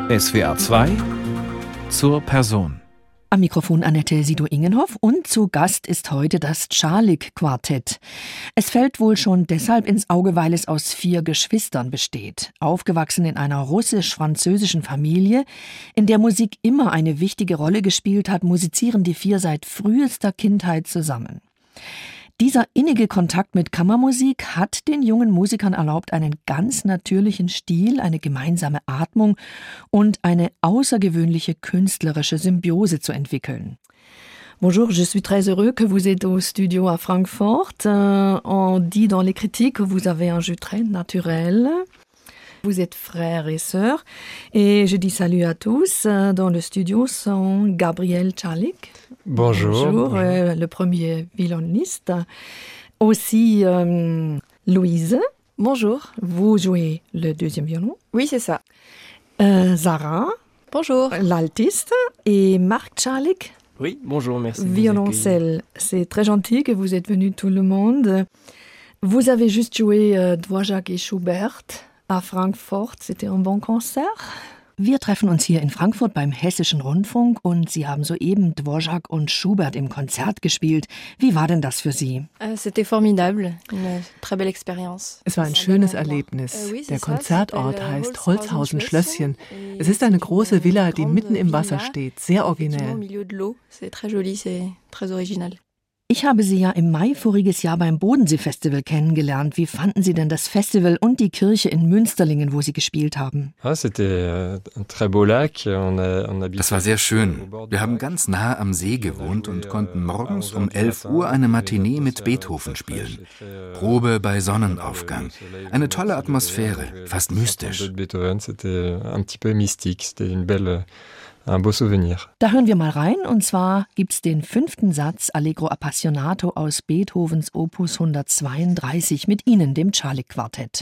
SWR 2 zur Person. Am Mikrofon Annette Sido-Ingenhoff und zu Gast ist heute das Czalik-Quartett. Es fällt wohl schon deshalb ins Auge, weil es aus 4 Geschwistern besteht. Aufgewachsen in einer russisch-französischen Familie, in der Musik immer eine wichtige Rolle gespielt hat, musizieren die 4 seit frühester Kindheit zusammen. Dieser innige Kontakt mit Kammermusik hat den jungen Musikern erlaubt, einen ganz natürlichen Stil, eine gemeinsame Atmung und eine außergewöhnliche künstlerische Symbiose zu entwickeln. Bonjour, je suis très heureux que vous êtes au studio à Francfort. On dit dans les critiques que vous avez un jeu très naturel. Vous êtes frères et sœurs. Et je dis salut à tous. Dans le studio sont Gabriel Czalik. Bonjour. Le premier violoniste. Aussi Louise. Bonjour. Vous jouez le deuxième violon. Oui, c'est ça. Sarah. Bonjour. L'altiste. Et Marc Czalik. Oui, bonjour, merci. Violoncelle. C'est très gentil que vous êtes venus tout le monde. Vous avez juste joué Dvořák et Schubert à Francfort. C'était un bon concert. Wir treffen uns hier in Frankfurt beim Hessischen Rundfunk und Sie haben soeben Dvořák und Schubert im Konzert gespielt. Wie war denn das für Sie? C'était formidable, une très belle expérience. Es war ein schönes Erlebnis. Der Konzertort heißt Holzhausen-Schlösschen. Es ist eine große Villa, die mitten im Wasser steht, sehr originell. C'est très joli, c'est très original. Ich habe Sie ja im Mai voriges Jahr beim Bodensee-Festival kennengelernt. Wie fanden Sie denn das Festival und die Kirche in Münsterlingen, wo Sie gespielt haben? Das war sehr schön. Wir haben ganz nah am See gewohnt und konnten morgens um 11 Uhr eine Matinee mit Beethoven spielen. Probe bei Sonnenaufgang. Eine tolle Atmosphäre, fast mystisch. Un beau souvenir. Da hören wir mal rein, und zwar gibt's den 5. Satz Allegro Appassionato aus Beethovens Opus 132 mit Ihnen, dem Czalik-Quartett.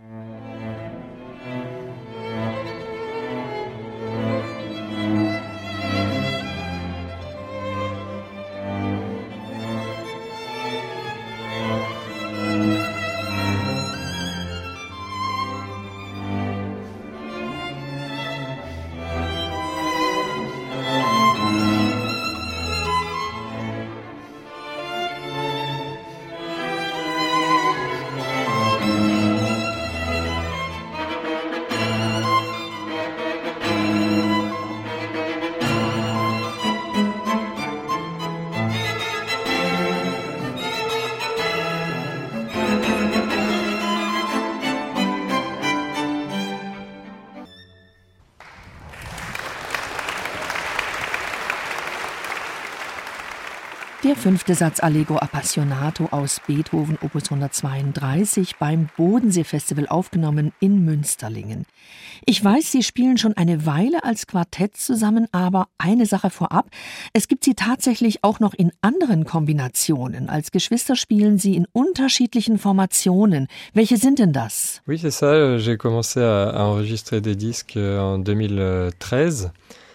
Der 5. Satz Allegro Appassionato aus Beethoven Opus 132 beim Bodensee-Festival aufgenommen in Münsterlingen. Ich weiß, Sie spielen schon eine Weile als Quartett zusammen, aber eine Sache vorab: Es gibt Sie tatsächlich auch noch in anderen Kombinationen. Als Geschwister spielen Sie in unterschiedlichen Formationen. Welche sind denn das? Oui, c'est ça. J'ai commencé à enregistrer des disques en 2013.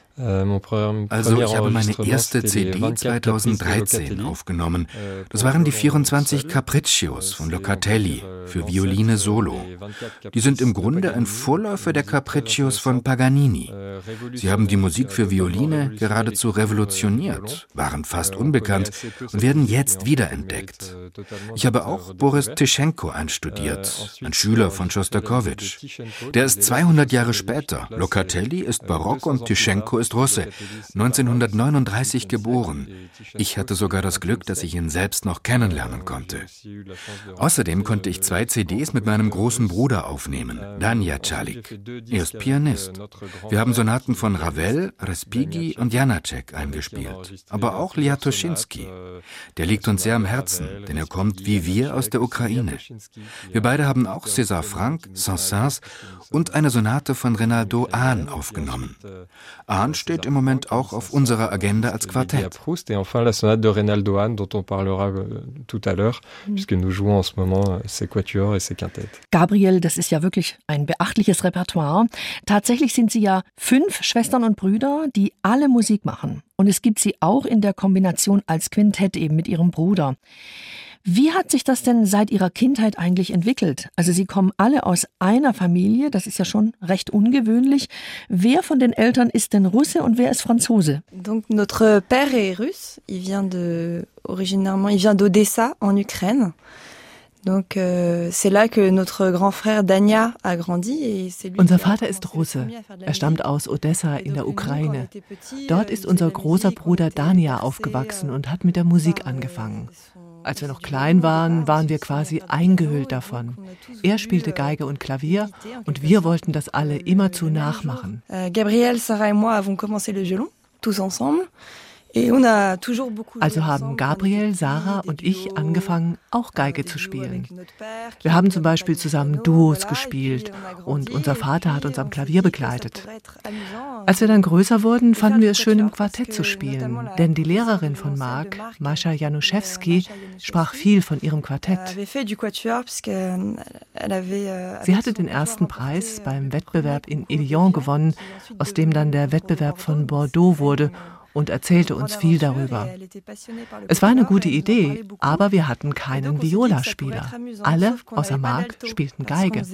Also ich habe meine erste CD 2013 aufgenommen. Das waren die 24 Capriccios von Locatelli für Violine Solo. Die sind im Grunde ein Vorläufer der Capriccios von Paganini. Sie haben die Musik für Violine geradezu revolutioniert, waren fast unbekannt und werden jetzt wiederentdeckt. Ich habe auch Boris Tyschenko einstudiert, ein Schüler von Schostakowitsch. Der ist 200 Jahre später. Locatelli ist barock und Tyschenko ist Russe, 1939 geboren. Ich hatte sogar das Glück, dass ich ihn selbst noch kennenlernen konnte. Außerdem konnte ich 2 CDs mit meinem großen Bruder aufnehmen, Danja Czalik. Er ist Pianist. Wir haben Sonaten von Ravel, Respighi und Janáček eingespielt, aber auch Liatoschinski. Der liegt uns sehr am Herzen, denn er kommt wie wir aus der Ukraine. Wir beide haben auch César Franck, Saint-Saëns und eine Sonate von Reynaldo Hahn aufgenommen. Hahn steht im Moment auch auf unserer Agenda als Quartett. Et enfin la sonate de Reynaldo Hahn, dont on parlera tout à l'heure, puisque nous jouons en ce moment ses quatuors et ses quintettes. Gabriel, das ist ja wirklich ein beachtliches Repertoire. Tatsächlich sind Sie ja 5 Schwestern und Brüder, die alle Musik machen. Und es gibt Sie auch in der Kombination als Quintett eben mit Ihrem Bruder. Wie hat sich das denn seit Ihrer Kindheit eigentlich entwickelt? Also Sie kommen alle aus einer Familie, das ist ja schon recht ungewöhnlich. Wer von den Eltern ist denn Russe und wer ist Franzose? Donc notre père est russe, il vient d'Odessa en Ukraine. Donc c'est là que notre grand frère Dania a grandi et c'est lui. Unser Vater ist Russe. Er stammt aus Odessa in der Ukraine. Dort ist unser großer Bruder Dania aufgewachsen und hat mit der Musik angefangen. Als wir noch klein waren, waren wir quasi eingehüllt davon. Er spielte Geige und Klavier und wir wollten das alle immerzu nachmachen. Gabriel, Sarah et moi avons commencé le violon, tous ensemble. Also haben Gabriel, Sarah und ich angefangen, auch Geige zu spielen. Wir haben zum Beispiel zusammen Duos gespielt und unser Vater hat uns am Klavier begleitet. Als wir dann größer wurden, fanden wir es schön, im Quartett zu spielen, denn die Lehrerin von Mark, Mascha Januszewski, sprach viel von ihrem Quartett. Sie hatte den ersten Preis beim Wettbewerb in Evian gewonnen, aus dem dann der Wettbewerb von Bordeaux wurde, und erzählte uns viel darüber. Es war eine gute Idee, aber wir hatten keinen Violaspieler. Alle, außer Mark, spielten Geige.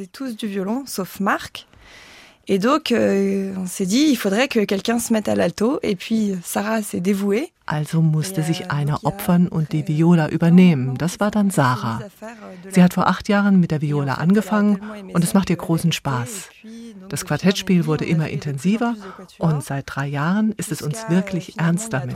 Et donc, on s'est dit, il faudrait que quelqu'un se mette à l'alto. Et puis, Sarah s'est dévouée. Also musste sich einer opfern und die Viola übernehmen. Das war dann Sarah. Sie hat vor 8 Jahren mit der Viola angefangen und es macht ihr großen Spaß. Das Quartettspiel wurde immer intensiver und seit 3 Jahren ist es uns wirklich ernst damit.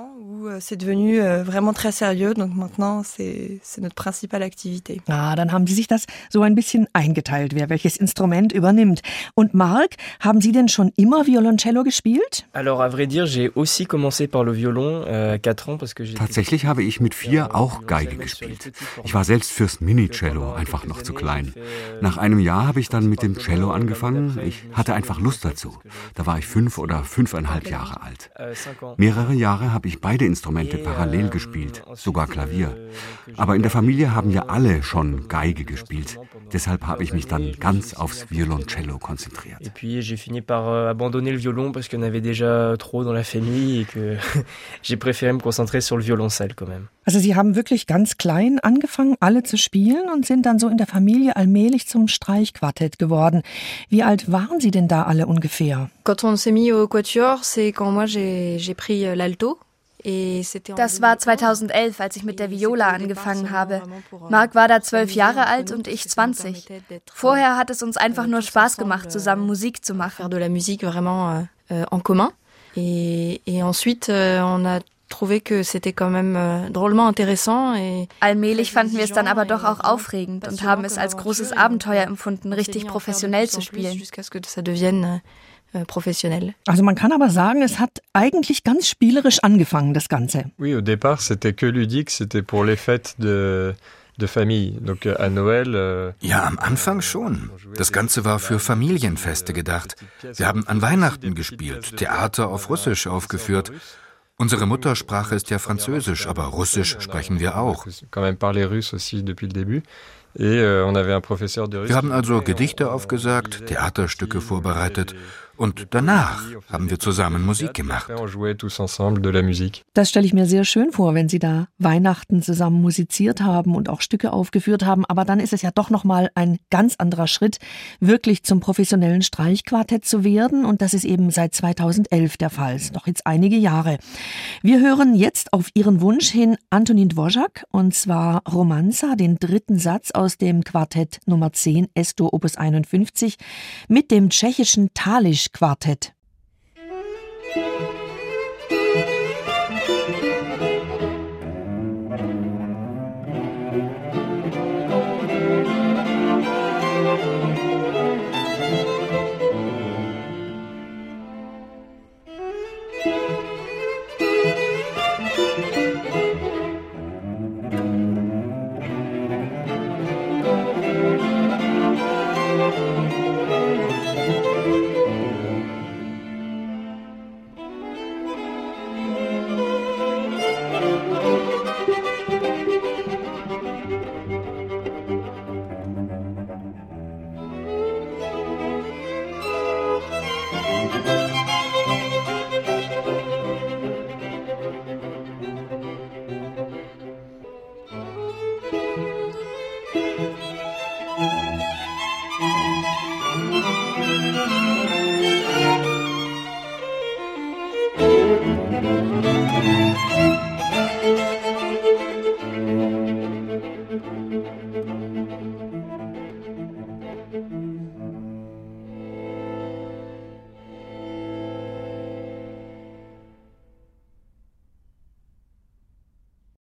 Dann haben Sie sich das so ein bisschen eingeteilt, wer welches Instrument übernimmt. Und Marc, haben Sie denn schon immer Violoncello gespielt? Alors, à vrai dire, j'ai aussi commencé par le violon. Tatsächlich habe ich mit 4 auch Geige gespielt. Ich war selbst fürs Mini-Cello einfach noch zu klein. Nach einem Jahr habe ich dann mit dem Cello angefangen. Ich hatte einfach Lust dazu. Da war ich 5 oder 5,5 Jahre alt. Mehrere Jahre habe ich beide Instrumente parallel gespielt, sogar Klavier. Aber in der Familie haben ja alle schon Geige gespielt. Deshalb habe ich mich dann ganz aufs Violoncello konzentriert. Et puis j'ai fini par abandonner le violon parce qu'on avait déjà trop dans la famille et que j'ai préféré me concentrer sur le violoncelle quand même. Also Sie haben wirklich ganz klein angefangen, alle zu spielen und sind dann so in der Familie allmählich zum Streichquartett geworden. Wie alt waren Sie denn da alle ungefähr? Quand on s'est mis au quatuor, c'est quand moi j'ai pris l'alto. Das war 2011, als ich mit der Viola angefangen habe. Marc war da 12 Jahre alt und ich 20. Vorher hat es uns einfach nur Spaß gemacht, zusammen Musik zu machen. Faire de la musique vraiment en commun. Et ensuite, on a trouvé que c'était quand même drôlement intéressant. Allmählich fanden wir es dann aber doch auch aufregend und haben es als großes Abenteuer empfunden, richtig professionell zu spielen. Jusqu'à ce que ça devienne professionnel. Also man kann aber sagen, es hat eigentlich ganz spielerisch angefangen, das Ganze. Oui, au départ, c'était que ludique, c'était pour les fêtes de famille. Donc à Noël. Ja, am Anfang schon. Das Ganze war für Familienfeste gedacht. Wir haben an Weihnachten gespielt, Theater auf Russisch aufgeführt. Unsere Muttersprache ist ja Französisch, aber Russisch sprechen wir auch. Wir haben also Gedichte aufgesagt, Theaterstücke vorbereitet und danach haben wir zusammen Musik gemacht. Das stelle ich mir sehr schön vor, wenn Sie da Weihnachten zusammen musiziert haben und auch Stücke aufgeführt haben. Aber dann ist es ja doch nochmal ein ganz anderer Schritt, wirklich zum professionellen Streichquartett zu werden. Und das ist eben seit 2011 der Fall. Ist noch jetzt einige Jahre. Wir hören jetzt auf Ihren Wunsch hin Antonín Dvořák und zwar Romanza, den 3. Satz aus dem Quartett Nummer 10 S-Dur Opus 51 mit dem tschechischen Talisch-Quartett.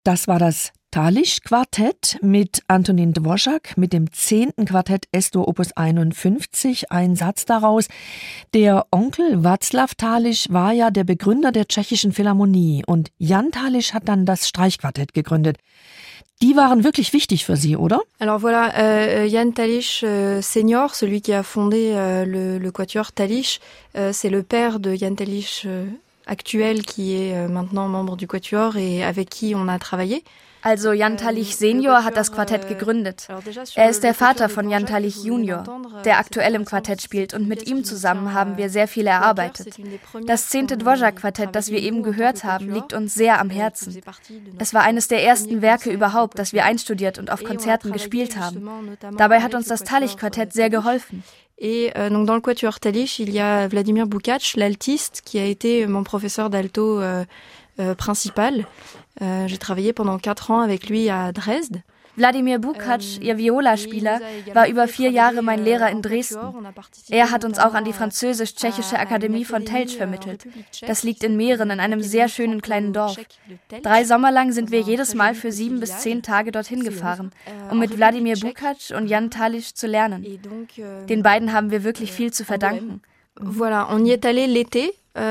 Das war das Talich-Quartett mit Antonín Dvořák mit dem 10. Quartett S-Dur Opus 51. Ein Satz daraus. Der Onkel Václav Talich war ja der Begründer der Tschechischen Philharmonie und Jan Talich hat dann das Streichquartett gegründet. Die waren wirklich wichtig für Sie, oder? Alors voilà, Jan Talich senior, celui qui a fondé le quatuor Talich, c'est le père de Jan Talich actuel qui est maintenant membre du quatuor et avec qui on a travaillé. Also Jan Talich Senior hat das Quartett gegründet. Er ist der Vater von Jan Talich Junior, der aktuell im Quartett spielt, und mit ihm zusammen haben wir sehr viel erarbeitet. Das 10. Dvořák-Quartett, das wir eben gehört haben, liegt uns sehr am Herzen. Es war eines der ersten Werke überhaupt, das wir einstudiert und auf Konzerten gespielt haben. Dabei hat uns das Talich-Quartett sehr geholfen. Et donc dans le quatuor Talich, il y a Vladimir Bukac, l'altiste, qui a été mon professeur d'alto principal. J'ai travaillé pendant 4 ans avec lui à Dresde. Wladimir Bukac, ihr Violaspieler, war über 4 Jahre mein Lehrer in Dresden. Er hat uns auch an die Französisch-Tschechische Akademie von Telč vermittelt. Das liegt in Mähren, in einem sehr schönen kleinen Dorf. 3 Sommer lang sind wir jedes Mal für 7 bis 10 Tage dorthin gefahren, um mit Wladimir Bukac und Jan Talich zu lernen. Den beiden haben wir wirklich viel zu verdanken. Voilà, on y est allé l'été,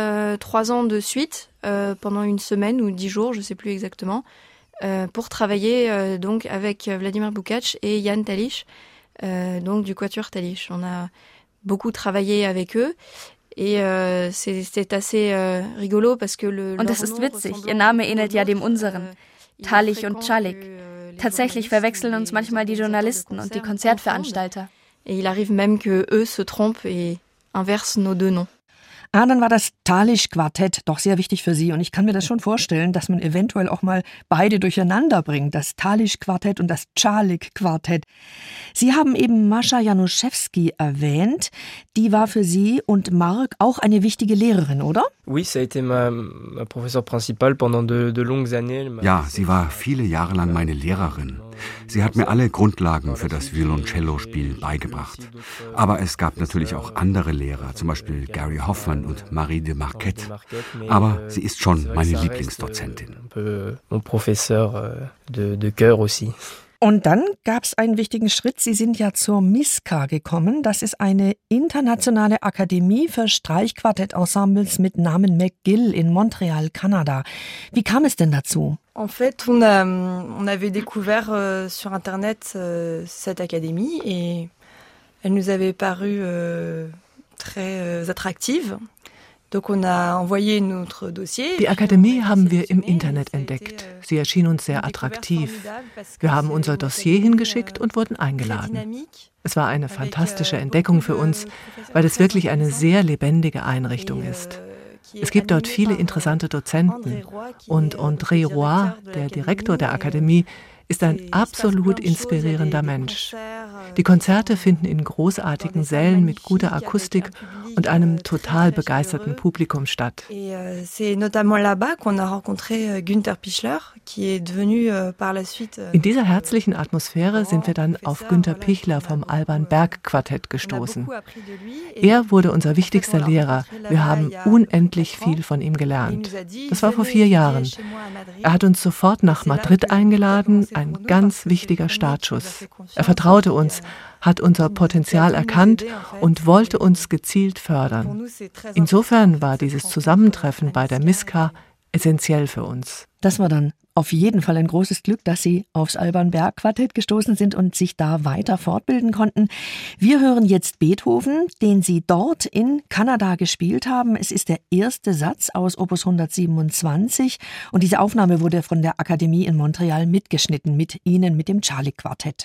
3 ans de suite, pendant une semaine ou 10 jours, je sais plus exactement. Pour travailler donc avec Vladimir Bukac et Jan Talich, donc du quatuor Talich. On a beaucoup travaillé avec eux et c'est assez rigolo parce que Und das ist witzig, ihr Name ähnelt ja dem unseren, Talich und Čalik. Tatsächlich verwechseln uns manchmal die Journalisten und die Konzertveranstalter. Et il arrive même que eux se trompent et inversent nos 2 noms. Dann war das Talich-Quartett doch sehr wichtig für Sie und ich kann mir das schon vorstellen, dass man eventuell auch mal beide durcheinander bringt, das Talich-Quartett und das Čalik-Quartett. Sie haben eben Mascha Januszewski erwähnt, die war für Sie und Marc auch eine wichtige Lehrerin, oder? Oui, ça a été ma professeure principale pendant de longues années. Ja, sie war viele Jahre lang meine Lehrerin. Sie hat mir alle Grundlagen für das Violoncello-Spiel beigebracht. Aber es gab natürlich auch andere Lehrer, zum Beispiel Gary Hoffman und Marie de Marquette. Aber sie ist schon meine Lieblingsdozentin. Mon professeur de chœur aussi. Und dann gab es einen wichtigen Schritt. Sie sind ja zur MISCA gekommen. Das ist eine internationale Akademie für Streichquartettensembles mit Namen McGill in Montreal, Kanada. Wie kam es denn dazu? En fait, on avait découvert sur Internet cette académie et elle nous avait paru très attractive. Donc on a envoyé notre dossier. Die Akademie haben wir im Internet entdeckt. Sie erschien uns sehr attraktiv. Wir haben unser Dossier hingeschickt und wurden eingeladen. Es war eine fantastische Entdeckung für uns, weil es wirklich eine sehr lebendige Einrichtung ist. Es gibt dort viele interessante Dozenten und André Roy, der Direktor der Akademie, ist ein absolut inspirierender Mensch. Die Konzerte finden in großartigen Sälen mit guter Akustik und einem total begeisterten Publikum statt. In dieser herzlichen Atmosphäre sind wir dann auf Günter Pichler vom Alban Berg Quartett gestoßen. Er wurde unser wichtigster Lehrer. Wir haben unendlich viel von ihm gelernt. Das war vor 4 Jahren. Er hat uns sofort nach Madrid eingeladen, ein ganz wichtiger Startschuss. Er vertraute uns, hat unser Potenzial erkannt und wollte uns gezielt fördern. Insofern war dieses Zusammentreffen bei der MISCA essentiell für uns. Das war dann auf jeden Fall ein großes Glück, dass Sie aufs Alban Berg Quartett gestoßen sind und sich da weiter fortbilden konnten. Wir hören jetzt Beethoven, den Sie dort in Kanada gespielt haben. Es ist der erste Satz aus Opus 127 und diese Aufnahme wurde von der Akademie in Montreal mitgeschnitten, mit Ihnen, mit dem Čalik-Quartett.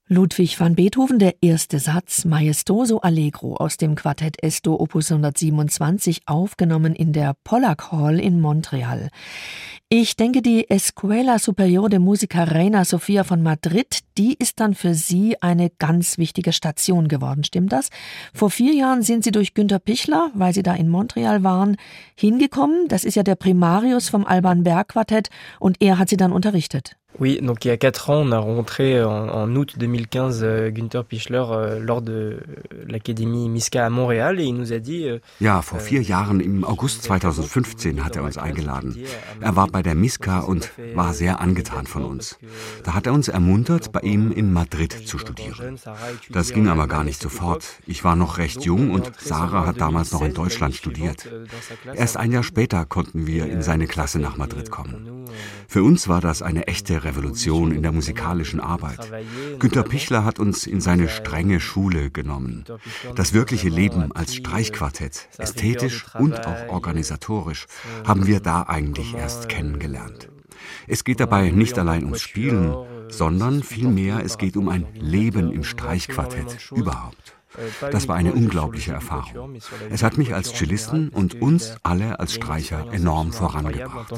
Ludwig van Beethoven, der erste Satz, Maestoso Allegro aus dem Quartett Esto Opus 127, aufgenommen in der Pollack Hall in Montreal. Ich denke, die Escuela Superior de Música Reina Sofía von Madrid, die ist dann für Sie eine ganz wichtige Station geworden, stimmt das? Vor 4 Jahren sind Sie durch Günter Pichler, weil Sie da in Montreal waren, hingekommen. Das ist ja der Primarius vom Alban Berg Quartett und er hat Sie dann unterrichtet. Oui, donc il y a 4 ans, on a rencontré en août 2015 Günter Pichler lors de l'Académie MISCA à Montréal et il nous a dit... Ja, vor 4 Jahren im August 2015 hat er uns eingeladen. Er war bei der MISCA und war sehr angetan von uns. Da hat er uns ermuntert, bei ihm in Madrid zu studieren. Das ging aber gar nicht sofort. Ich war noch recht jung und Sarah hat damals noch in Deutschland studiert. Erst ein Jahr später konnten wir in seine Klasse nach Madrid kommen. Für uns war das eine echte Revolution in der musikalischen Arbeit. Günter Pichler hat uns in seine strenge Schule genommen. Das wirkliche Leben als Streichquartett, ästhetisch und auch organisatorisch, haben wir da eigentlich erst kennengelernt. Es geht dabei nicht allein ums Spielen, sondern vielmehr es geht um ein Leben im Streichquartett überhaupt. Das war eine unglaubliche Erfahrung. Es hat mich als Cellisten und uns alle als Streicher enorm vorangebracht.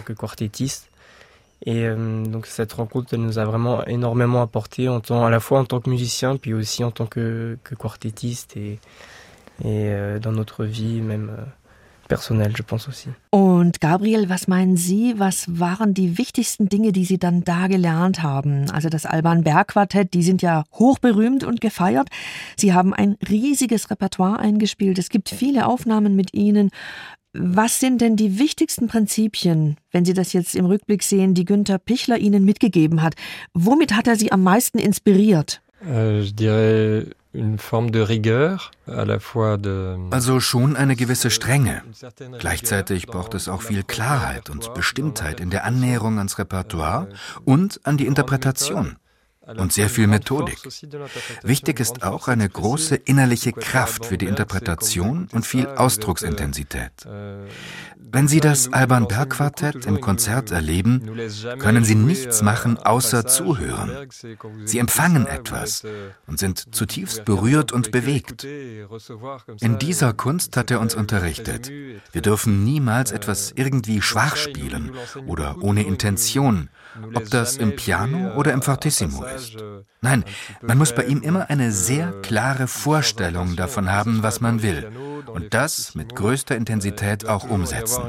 Et donc cette rencontre, elle nous a vraiment énormément apporté à la fois en tant que musicien, puis aussi en tant que quartettiste et dans notre vie même personnelle, je pense aussi. Und Gabriel, was meinen Sie, was waren die wichtigsten Dinge, die Sie dann da gelernt haben? Also das Alban Berg Quartett, die sind ja hochberühmt und gefeiert. Sie haben ein riesiges Repertoire eingespielt. Es gibt viele Aufnahmen mit Ihnen. Was sind denn die wichtigsten Prinzipien, wenn Sie das jetzt im Rückblick sehen, die Günter Pichler Ihnen mitgegeben hat? Womit hat er Sie am meisten inspiriert? Je dirais une forme de rigueur, à la fois de... Also schon eine gewisse Strenge. Gleichzeitig braucht es auch viel Klarheit und Bestimmtheit in der Annäherung ans Repertoire und an die Interpretation. Und sehr viel Methodik. Wichtig ist auch eine große innerliche Kraft für die Interpretation und viel Ausdrucksintensität. Wenn Sie das Alban Berg Quartett im Konzert erleben, können Sie nichts machen, außer zuhören. Sie empfangen etwas und sind zutiefst berührt und bewegt. In dieser Kunst hat er uns unterrichtet. Wir dürfen niemals etwas irgendwie schwach spielen oder ohne Intention, ob das im Piano oder im Fortissimo ist. Nein, man muss bei ihm immer eine sehr klare Vorstellung davon haben, was man will. Und das mit größter Intensität auch umsetzen.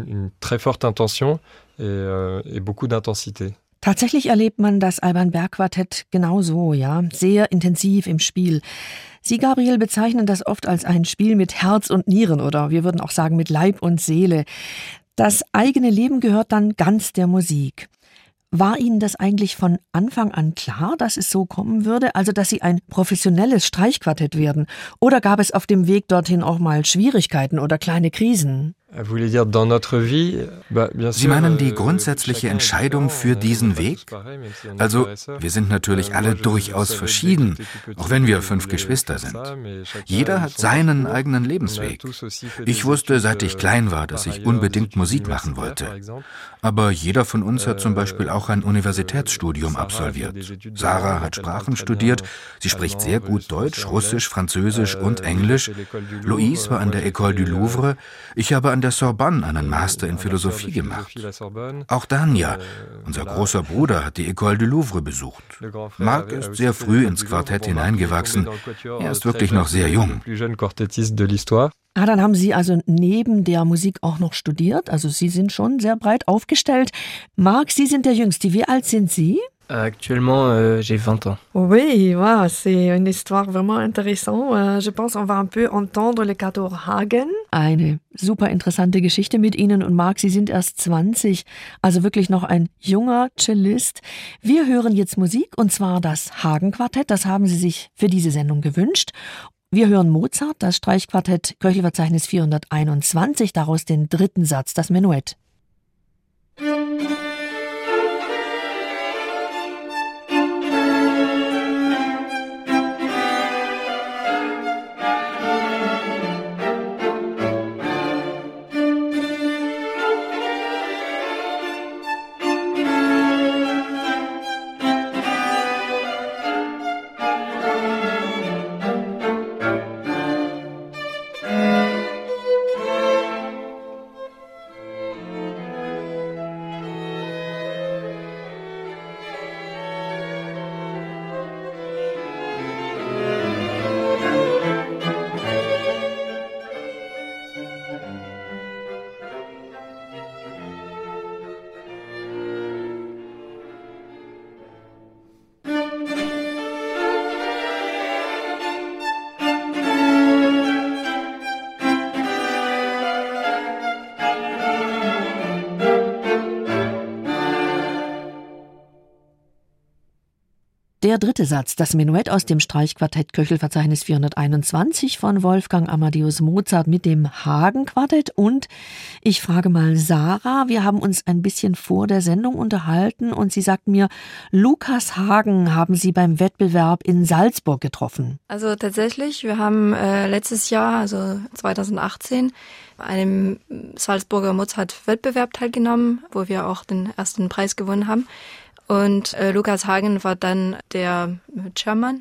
Tatsächlich erlebt man das Alban Berg Quartett genauso, ja, sehr intensiv im Spiel. Sie, Gabriel, bezeichnen das oft als ein Spiel mit Herz und Nieren oder wir würden auch sagen mit Leib und Seele. Das eigene Leben gehört dann ganz der Musik. War Ihnen das eigentlich von Anfang an klar, dass es so kommen würde, also dass Sie ein professionelles Streichquartett werden? Oder gab es auf dem Weg dorthin auch mal Schwierigkeiten oder kleine Krisen? Sie meinen die grundsätzliche Entscheidung für diesen Weg? Also, wir sind natürlich alle durchaus verschieden, auch wenn wir 5 Geschwister sind. Jeder hat seinen eigenen Lebensweg. Ich wusste, seit ich klein war, dass ich unbedingt Musik machen wollte. Aber jeder von uns hat zum Beispiel auch ein Universitätsstudium absolviert. Sarah hat Sprachen studiert, sie spricht sehr gut Deutsch, Russisch, Französisch und Englisch. Louise war an der École du Louvre, ich habe an der Sorbonne einen Master in Philosophie gemacht. Auch Danja, unser großer Bruder, hat die École du Louvre besucht. Marc ist sehr früh ins Quartett hineingewachsen. Er ist wirklich noch sehr jung. Dann haben Sie also neben der Musik auch noch studiert. Also Sie sind schon sehr breit aufgestellt. Marc, Sie sind der Jüngste. Wie alt sind Sie? Actuellement, j'ai 20 ans. Oui, wow, c'est une histoire vraiment intéressante. Je pense, on va un peu entendre le Cator Hagen. Eine super interessante Geschichte mit Ihnen und Marc, Sie sind erst 20, also wirklich noch ein junger Cellist. Wir hören jetzt Musik und zwar das Hagen-Quartett, das haben Sie sich für diese Sendung gewünscht. Wir hören Mozart, das Streichquartett Köchelverzeichnis 421, daraus den 3. Satz, das Menuett. Der dritte Satz, das Menuett aus dem Streichquartett Köchelverzeichnis 421 von Wolfgang Amadeus Mozart mit dem Hagen-Quartett. Und ich frage mal Sarah, wir haben uns ein bisschen vor der Sendung unterhalten und sie sagt mir, Lukas Hagen haben Sie beim Wettbewerb in Salzburg getroffen. Also tatsächlich, wir haben letztes Jahr, also 2018, bei einem Salzburger Mozart-Wettbewerb teilgenommen, wo wir auch den ersten Preis gewonnen haben. Und Lukas Hagen war dann der Chairman.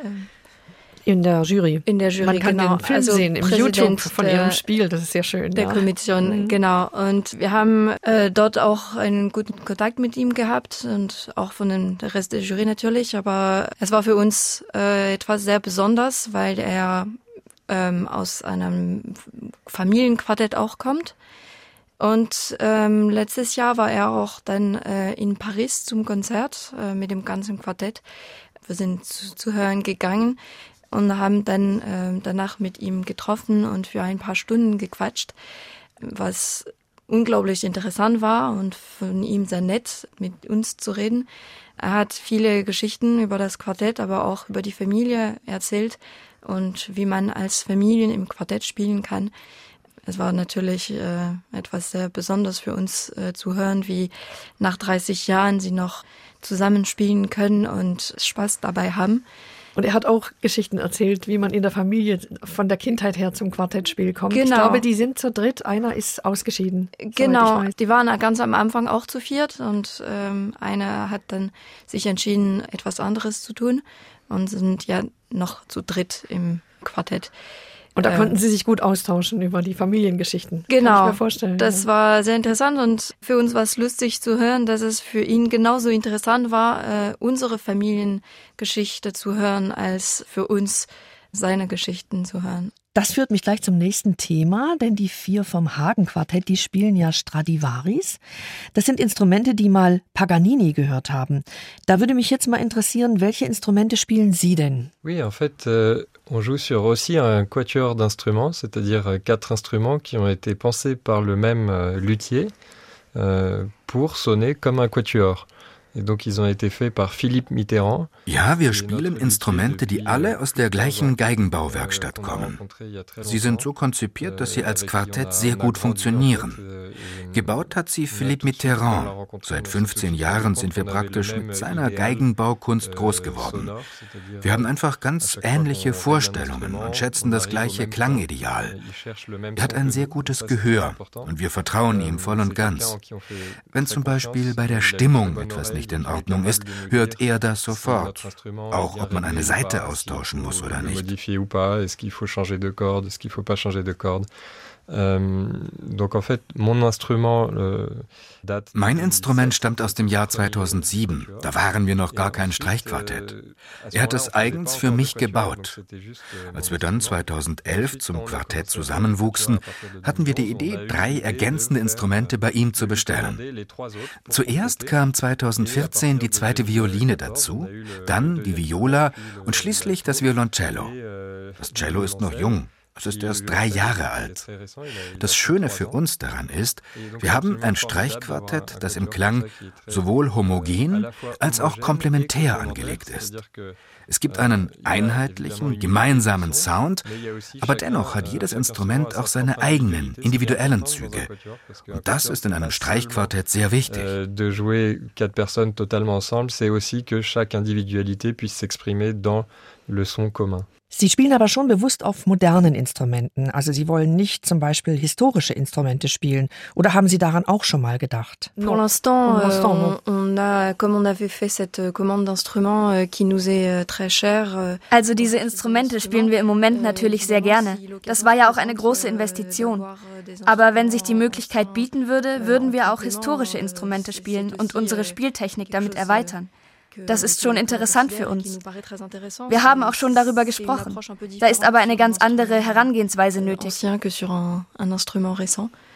In der Jury. In der Jury, man kann genau. Den Film sehen im Präsident YouTube von Ihrem Spiel, das ist sehr schön. Der Kommission, genau. Und wir haben dort auch einen guten Kontakt mit ihm gehabt und auch von der Rest der Jury natürlich. Aber es war für uns etwas sehr Besonderes, weil er aus einem Familienquartett auch kommt. Und letztes Jahr war er auch dann in Paris zum Konzert mit dem ganzen Quartett. Wir sind zu hören gegangen und haben dann danach mit ihm getroffen und für ein paar Stunden gequatscht, was unglaublich interessant war und von ihm sehr nett, mit uns zu reden. Er hat viele Geschichten über das Quartett, aber auch über die Familie erzählt und wie man als Familie im Quartett spielen kann. Es war natürlich etwas sehr Besonderes für uns zu hören, wie nach 30 Jahren sie noch zusammenspielen können und Spaß dabei haben. Und er hat auch Geschichten erzählt, wie man in der Familie von der Kindheit her zum Quartettspiel kommt. Genau. Ich glaube, die sind zu dritt, einer ist ausgeschieden. Genau, die waren ganz am Anfang auch zu viert und einer hat dann sich entschieden, etwas anderes zu tun und sind ja noch zu dritt im Quartett. Und da konnten Sie sich gut austauschen über die Familiengeschichten. Genau, kann ich mir vorstellen. Das war sehr interessant und für uns war es lustig zu hören, dass es für ihn genauso interessant war, unsere Familiengeschichte zu hören, als für uns seine Geschichten zu hören. Das führt mich gleich zum nächsten Thema, denn die 4 vom Hagen-Quartett, die spielen ja Stradivaris. Das sind Instrumente, die mal Paganini gehört haben. Da würde mich jetzt mal interessieren, welche Instrumente spielen Sie denn? Oui, en fait, on joue sur aussi un quatuor d'instruments, c'est-à-dire 4 instruments qui ont été pensés par le même luthier pour sonner comme un quatuor. Et donc ils ont été faits par Philippe Mitterrand. Ja, wir spielen Instrumente, die alle aus der gleichen Geigenbauwerkstatt kommen. Sie sind so konzipiert, dass sie als Quartett sehr gut funktionieren. Gebaut hat sie Philippe Mitterrand. Seit 15 Jahren sind wir praktisch mit seiner Geigenbaukunst groß geworden. Wir haben einfach ganz ähnliche Vorstellungen und schätzen das gleiche Klangideal. Er hat ein sehr gutes Gehör und wir vertrauen ihm voll und ganz. Wenn zum Beispiel bei der Stimmung etwas nicht in Ordnung ist, hört er das sofort. Auch ob man eine Saite austauschen muss oder nicht. Mein Instrument stammt aus dem Jahr 2007. Da waren wir noch gar kein Streichquartett. Er hat es eigens für mich gebaut. Als wir dann 2011 zum Quartett zusammenwuchsen, hatten wir die Idee, 3 ergänzende Instrumente bei ihm zu bestellen. Zuerst kam 2014 die zweite Violine dazu, dann die Viola und schließlich das Violoncello. Das Cello ist noch jung. Es ist erst 3 Jahre alt. Das Schöne für uns daran ist, wir haben ein Streichquartett, das im Klang sowohl homogen als auch komplementär angelegt ist. Es gibt einen einheitlichen, gemeinsamen Sound, aber dennoch hat jedes Instrument auch seine eigenen, individuellen Züge. Und das ist in einem Streichquartett sehr wichtig. De jouer 4 personnes totalement ensemble, c'est aussi que chaque individualité puisse s'exprimer dans le son commun. Sie spielen aber schon bewusst auf modernen Instrumenten. Also Sie wollen nicht zum Beispiel historische Instrumente spielen. Oder haben Sie daran auch schon mal gedacht? Pour l'instant, comme on avait fait cette commande d'instruments qui nous est très chère. Also diese Instrumente spielen wir im Moment natürlich sehr gerne. Das war ja auch eine große Investition. Aber wenn sich die Möglichkeit bieten würde, würden wir auch historische Instrumente spielen und unsere Spieltechnik damit erweitern. Das ist schon interessant für uns. Wir haben auch schon darüber gesprochen. Da ist aber eine ganz andere Herangehensweise nötig.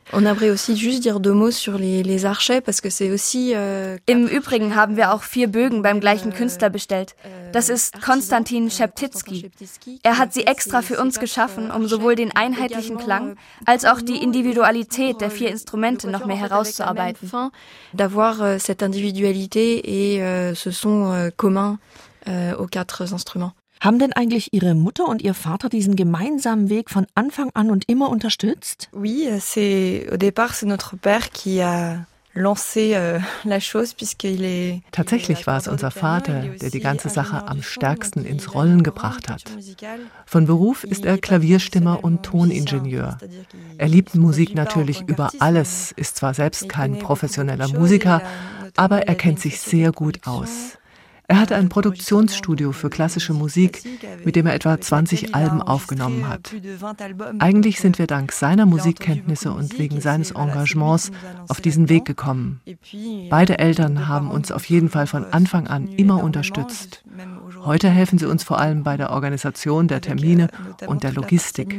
On aimerait aussi juste dire 2 mots sur les archets, parce que c'est aussi... Im Übrigen haben wir auch 4 Bögen beim gleichen Künstler bestellt. Das ist Konstantin Szeptycki. Er hat sie extra für uns geschaffen, um sowohl den einheitlichen Klang als auch die Individualität der 4 Instrumente noch mehr herauszuarbeiten. D'avoir cette individualité et ce son commun aux 4 Instruments. Haben denn eigentlich Ihre Mutter und Ihr Vater diesen gemeinsamen Weg von Anfang an und immer unterstützt? Oui, au départ c'est notre père qui a lancé la chose puisqu'il est. Tatsächlich war es unser Vater, der die ganze Sache am stärksten ins Rollen gebracht hat. Von Beruf ist er Klavierstimmer und Toningenieur. Er liebt Musik natürlich über alles, ist zwar selbst kein professioneller Musiker, aber er kennt sich sehr gut aus. Er hatte ein Produktionsstudio für klassische Musik, mit dem er etwa 20 Alben aufgenommen hat. Eigentlich sind wir dank seiner Musikkenntnisse und wegen seines Engagements auf diesen Weg gekommen. Beide Eltern haben uns auf jeden Fall von Anfang an immer unterstützt. Heute helfen sie uns vor allem bei der Organisation der Termine und der Logistik.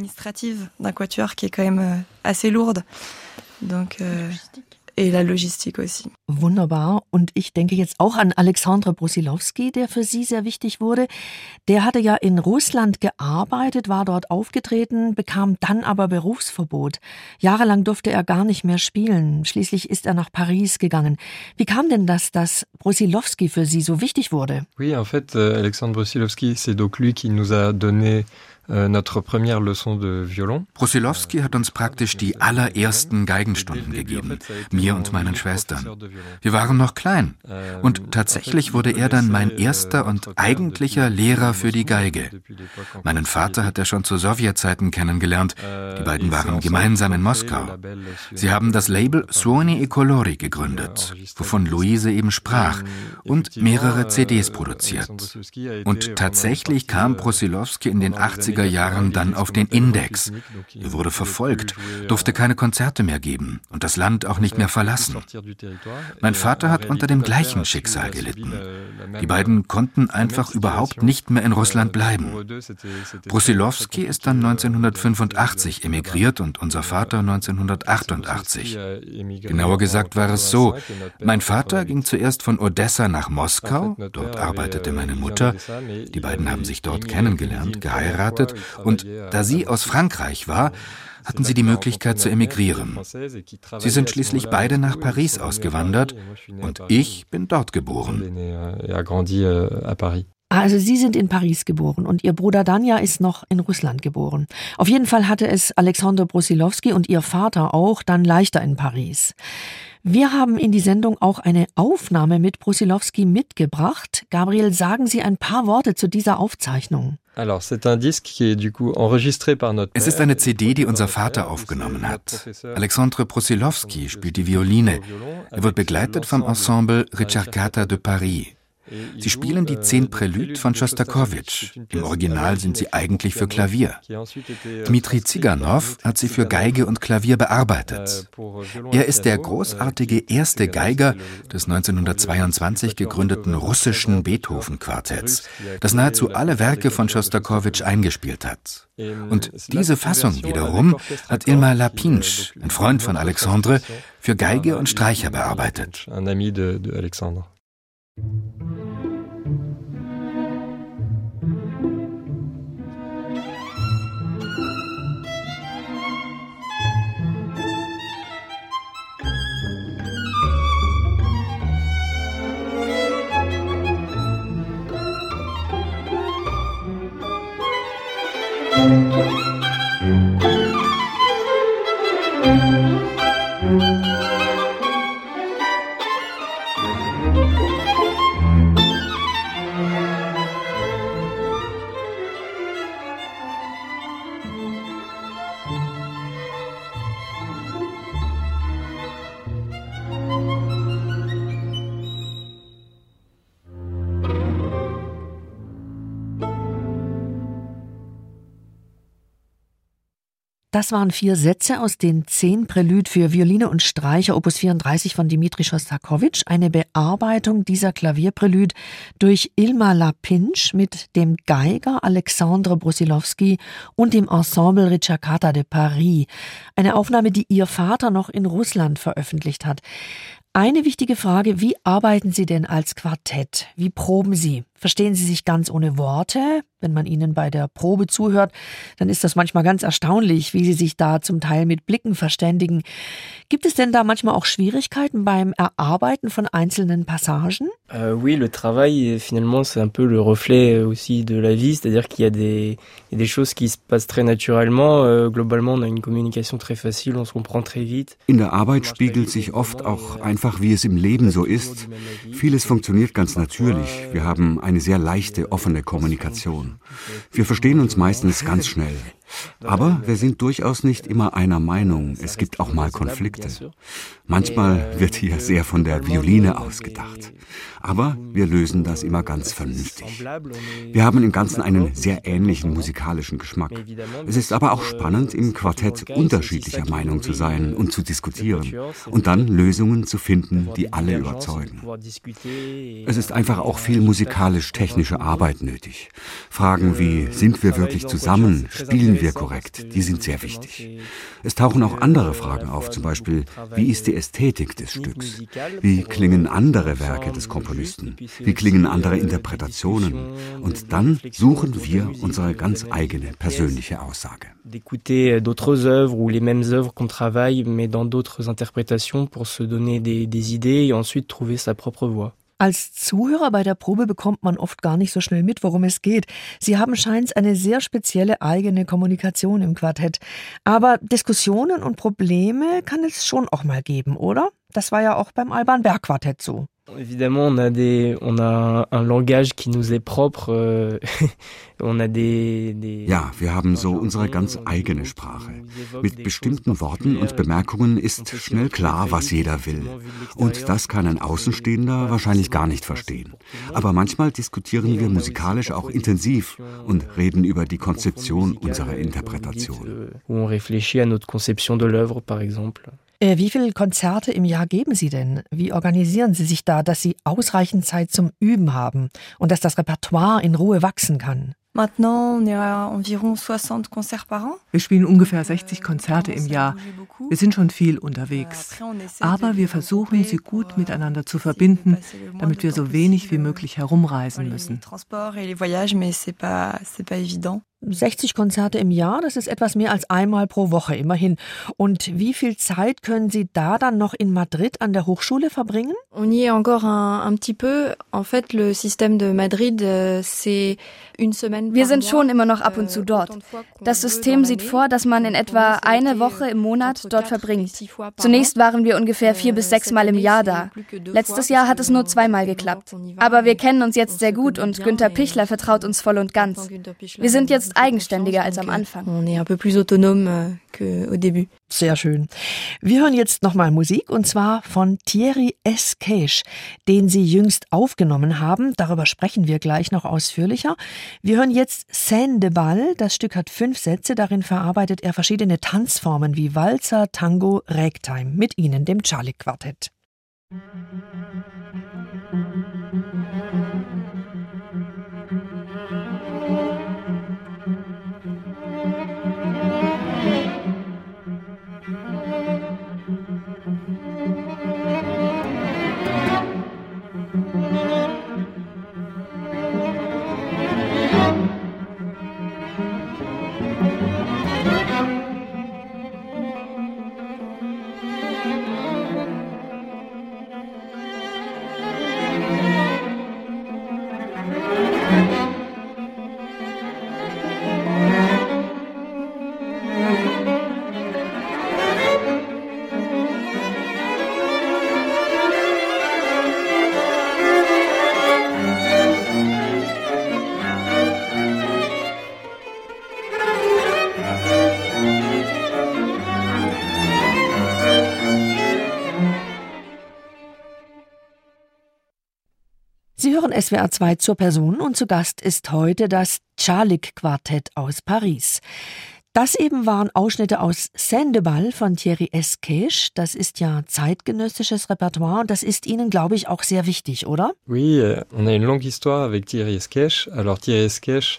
Et la logistique aussi. Wunderbar. Und ich denke jetzt auch an Alexandre Brusilowski, der für Sie sehr wichtig wurde. Der hatte ja in Russland gearbeitet, war dort aufgetreten, bekam dann aber Berufsverbot. Jahrelang durfte er gar nicht mehr spielen. Schließlich ist er nach Paris gegangen. Wie kam denn das, dass Brusilowski für Sie so wichtig wurde? Oui, en fait, Alexandre Brusilowski, c'est donc lui qui nous a donné notre première leçon de violon. Brusilowski hat uns praktisch die allerersten Geigenstunden gegeben, mir und meinen Schwestern. Wir waren noch klein und tatsächlich wurde er dann mein erster und eigentlicher Lehrer für die Geige. Meinen Vater hat er schon zu Sowjetzeiten kennengelernt. Die beiden waren gemeinsam in Moskau. Sie haben das Label Suoni e Colori gegründet, wovon Luise eben sprach, und mehrere CDs produziert. Und tatsächlich kam Brusilowski in den 80er Jahren dann auf den Index. Er wurde verfolgt, durfte keine Konzerte mehr geben und das Land auch nicht mehr verlassen. Mein Vater hat unter dem gleichen Schicksal gelitten. Die beiden konnten einfach überhaupt nicht mehr in Russland bleiben. Brusilowski ist dann 1985 emigriert und unser Vater 1988. Genauer gesagt war es so: Mein Vater ging zuerst von Odessa nach Moskau, dort arbeitete meine Mutter. Die beiden haben sich dort kennengelernt, geheiratet, und da sie aus Frankreich war, hatten sie die Möglichkeit zu emigrieren. Sie sind schließlich beide nach Paris ausgewandert und ich bin dort geboren. Also Sie sind in Paris geboren und Ihr Bruder Danja ist noch in Russland geboren. Auf jeden Fall hatte es Alexandre Brusilowski und Ihr Vater auch dann leichter in Paris. Wir haben in die Sendung auch eine Aufnahme mit Brusilowski mitgebracht. Gabriel, sagen Sie ein paar Worte zu dieser Aufzeichnung. Es ist eine CD, die unser Vater aufgenommen hat. Alexandre Brusilowski spielt die Violine. Er wird begleitet vom Ensemble Ricercata de Paris. Sie spielen die 10 Prälüde von Schostakowitsch. Im Original sind sie eigentlich für Klavier. Dmitri Ziganov hat sie für Geige und Klavier bearbeitet. Er ist der großartige erste Geiger des 1922 gegründeten russischen Beethoven-Quartetts, das nahezu alle Werke von Schostakowitsch eingespielt hat. Und diese Fassung wiederum hat Ilmar Lapinsch, ein Freund von Alexandre, für Geige und Streicher bearbeitet. Das waren 4 Sätze aus den 10 Prälüde für Violine und Streicher Opus 34 von Dmitri Schostakowitsch, eine Bearbeitung dieser Klavierprälüde durch Ilma Lapinsch mit dem Geiger Alexandre Brusilowski und dem Ensemble Ricercata de Paris, eine Aufnahme, die ihr Vater noch in Russland veröffentlicht hat. Eine wichtige Frage: Wie arbeiten Sie denn als Quartett? Wie proben Sie? Verstehen Sie sich ganz ohne Worte? Wenn man Ihnen bei der Probe zuhört, dann ist das manchmal ganz erstaunlich, wie Sie sich da zum Teil mit Blicken verständigen. Gibt es denn da manchmal auch Schwierigkeiten beim Erarbeiten von einzelnen Passagen? Oui, le travail, finalement, c'est un peu le reflet aussi de la vie, c'est-à-dire qu'il y a des choses qui se passent très naturellement. Globalement, on a une communication très facile, on se comprend très vite. In der Arbeit spiegelt sich oft auch einfach, wie es im Leben so ist. Vieles funktioniert ganz natürlich. Wir haben eine sehr leichte, offene Kommunikation. Wir verstehen uns meistens ganz schnell. Aber wir sind durchaus nicht immer einer Meinung. Es gibt auch mal Konflikte. Manchmal wird hier sehr von der Violine ausgedacht. Aber wir lösen das immer ganz vernünftig. Wir haben im Ganzen einen sehr ähnlichen musikalischen Geschmack. Es ist aber auch spannend, im Quartett unterschiedlicher Meinung zu sein und zu diskutieren und dann Lösungen zu finden, die alle überzeugen. Es ist einfach auch viel musikalisch-technische Arbeit nötig. Fragen wie: Sind wir wirklich zusammen? Spielen wir korrekt? Die sind sehr wichtig. Es tauchen auch andere Fragen auf, zum Beispiel: Wie ist die Ästhetik des Stücks? Wie klingen andere Werke des Komponisten? Wie klingen andere Interpretationen? Und dann suchen wir unsere ganz eigene persönliche Aussage. D'écouter d'autres œuvres ou les mêmes œuvres qu'on travaille, mais dans d'autres interprétations pour se donner des idées et ensuite trouver sa propre voix. Als Zuhörer bei der Probe bekommt man oft gar nicht so schnell mit, worum es geht. Sie haben scheint eine sehr spezielle eigene Kommunikation im Quartett. Aber Diskussionen und Probleme kann es schon auch mal geben, oder? Das war ja auch beim Alban Berg Quartett so. Évidemment, on a un langage qui nous est propre. Ja, wir haben so unsere ganz eigene Sprache. Mit bestimmten Worten und Bemerkungen ist schnell klar, was jeder will. Und das kann ein Außenstehender wahrscheinlich gar nicht verstehen. Aber manchmal diskutieren wir musikalisch auch intensiv und reden über die Konzeption unserer Interpretation. On réfléchit à notre conception de l'œuvre, par exemple. Wie viele Konzerte im Jahr geben Sie denn? Wie organisieren Sie sich da, dass Sie ausreichend Zeit zum Üben haben und dass das Repertoire in Ruhe wachsen kann? Wir spielen ungefähr 60 Konzerte im Jahr. Wir sind schon viel unterwegs. Aber wir versuchen, sie gut miteinander zu verbinden, damit wir so wenig wie möglich herumreisen müssen. 60 Konzerte im Jahr, das ist etwas mehr als einmal pro Woche, immerhin. Und wie viel Zeit können Sie da dann noch in Madrid an der Hochschule verbringen? On y est encore un petit peu. En fait, le système de Madrid, c'est une semaine. Wir sind schon immer noch ab und zu dort. Das System sieht vor, dass man in etwa eine Woche im Monat dort verbringt. Zunächst waren wir ungefähr 4 bis 6 Mal im Jahr da. Letztes Jahr hat es nur 2-mal geklappt. Aber wir kennen uns jetzt sehr gut und Günther Pichler vertraut uns voll und ganz. Wir sind jetzt eigenständiger als am Anfang. On est un peu plus autonome qu'au début. Sehr schön. Wir hören jetzt nochmal Musik, und zwar von Thierry Esqueix, den Sie jüngst aufgenommen haben. Darüber sprechen wir gleich noch ausführlicher. Wir hören jetzt Scène de Bal. Das Stück hat 5 Sätze. Darin verarbeitet er verschiedene Tanzformen wie Walzer, Tango, Ragtime. Mit Ihnen, dem Czarlik Quartett. Sie hören SWR 2 zur Person, und zu Gast ist heute das Czarlik Quartett aus Paris. Das eben waren Ausschnitte aus Scène de Bal von Thierry Esquèche. Das ist ja zeitgenössisches Repertoire und das ist Ihnen, glaube ich, auch sehr wichtig, oder? Oui, on a une longue histoire avec Thierry Esquèche. Alors Thierry Esquèche,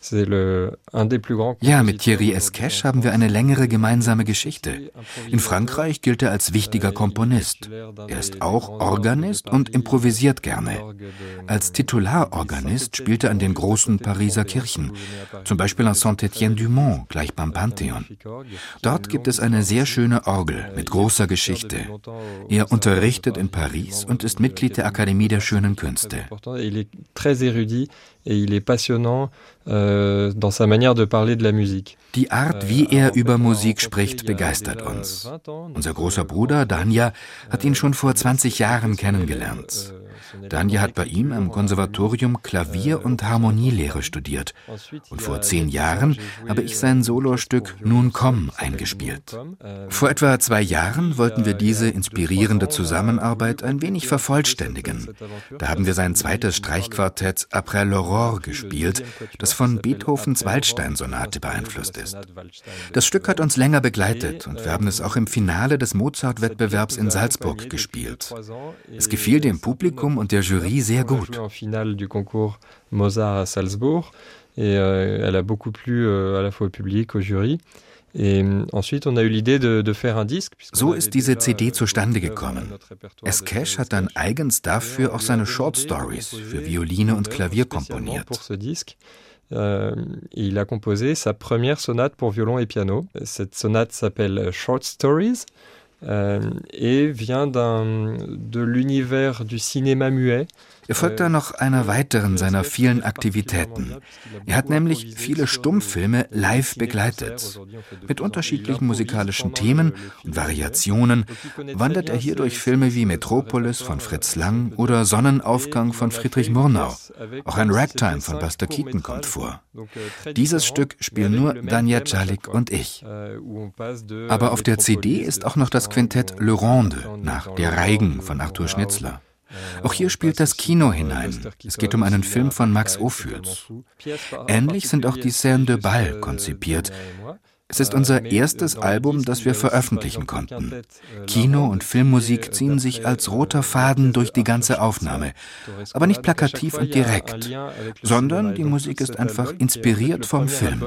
ja, mit Thierry Esquèche haben wir eine längere gemeinsame Geschichte. In Frankreich gilt er als wichtiger Komponist. Er ist auch Organist und improvisiert gerne. Als Titularorganist spielt er an den großen Pariser Kirchen, zum Beispiel an Saint-Étienne-du-Mont, gleich beim Pantheon. Dort gibt es eine sehr schöne Orgel mit großer Geschichte. Er unterrichtet in Paris und ist Mitglied der Akademie der Schönen Künste. Et il est passionnant dans sa manière de parler de la musique. Die Art, wie er über Musik spricht, begeistert uns. Unser großer Bruder Danja hat ihn schon vor 20 Jahren kennengelernt. Danja hat bei ihm am Konservatorium Klavier- und Harmonielehre studiert. Und vor 10 Jahren habe ich sein Solostück Nun komm eingespielt. Vor etwa 2 Jahren wollten wir diese inspirierende Zusammenarbeit ein wenig vervollständigen. Da haben wir sein zweites Streichquartett Après l'Aurore gespielt, das von Beethovens Waldstein-Sonate beeinflusst ist. Das Stück hat uns länger begleitet und wir haben es auch im Finale des Mozart-Wettbewerbs in Salzburg gespielt. Es gefiel dem Publikum und der Jury sehr gut. Mozart à Salzbourg et elle a beaucoup plu à la fois au public, au jury. So ist diese CD zustande gekommen. Esquèche hat dann eigens dafür auch seine Short Stories für Violine und Klavier komponiert. Il a composé sa première sonate pour violon et piano. Cette sonate s'appelle Short Stories et vient de l'univers du cinéma muet. Er folgt da noch einer weiteren seiner vielen Aktivitäten. Er hat nämlich viele Stummfilme live begleitet. Mit unterschiedlichen musikalischen Themen und Variationen wandert er hier durch Filme wie Metropolis von Fritz Lang oder Sonnenaufgang von Friedrich Murnau. Auch ein Ragtime von Buster Keaton kommt vor. Dieses Stück spielen nur Danja Djalik und ich. Aber auf der CD ist auch noch das Quintett Le Ronde nach Der Reigen von Arthur Schnitzler. Auch hier spielt das Kino hinein. Es geht um einen Film von Max Ophüls. Ähnlich sind auch die Scène de Bal konzipiert. Es ist unser erstes Album, das wir veröffentlichen konnten. Kino- und Filmmusik ziehen sich als roter Faden durch die ganze Aufnahme, aber nicht plakativ und direkt, sondern die Musik ist einfach inspiriert vom Film.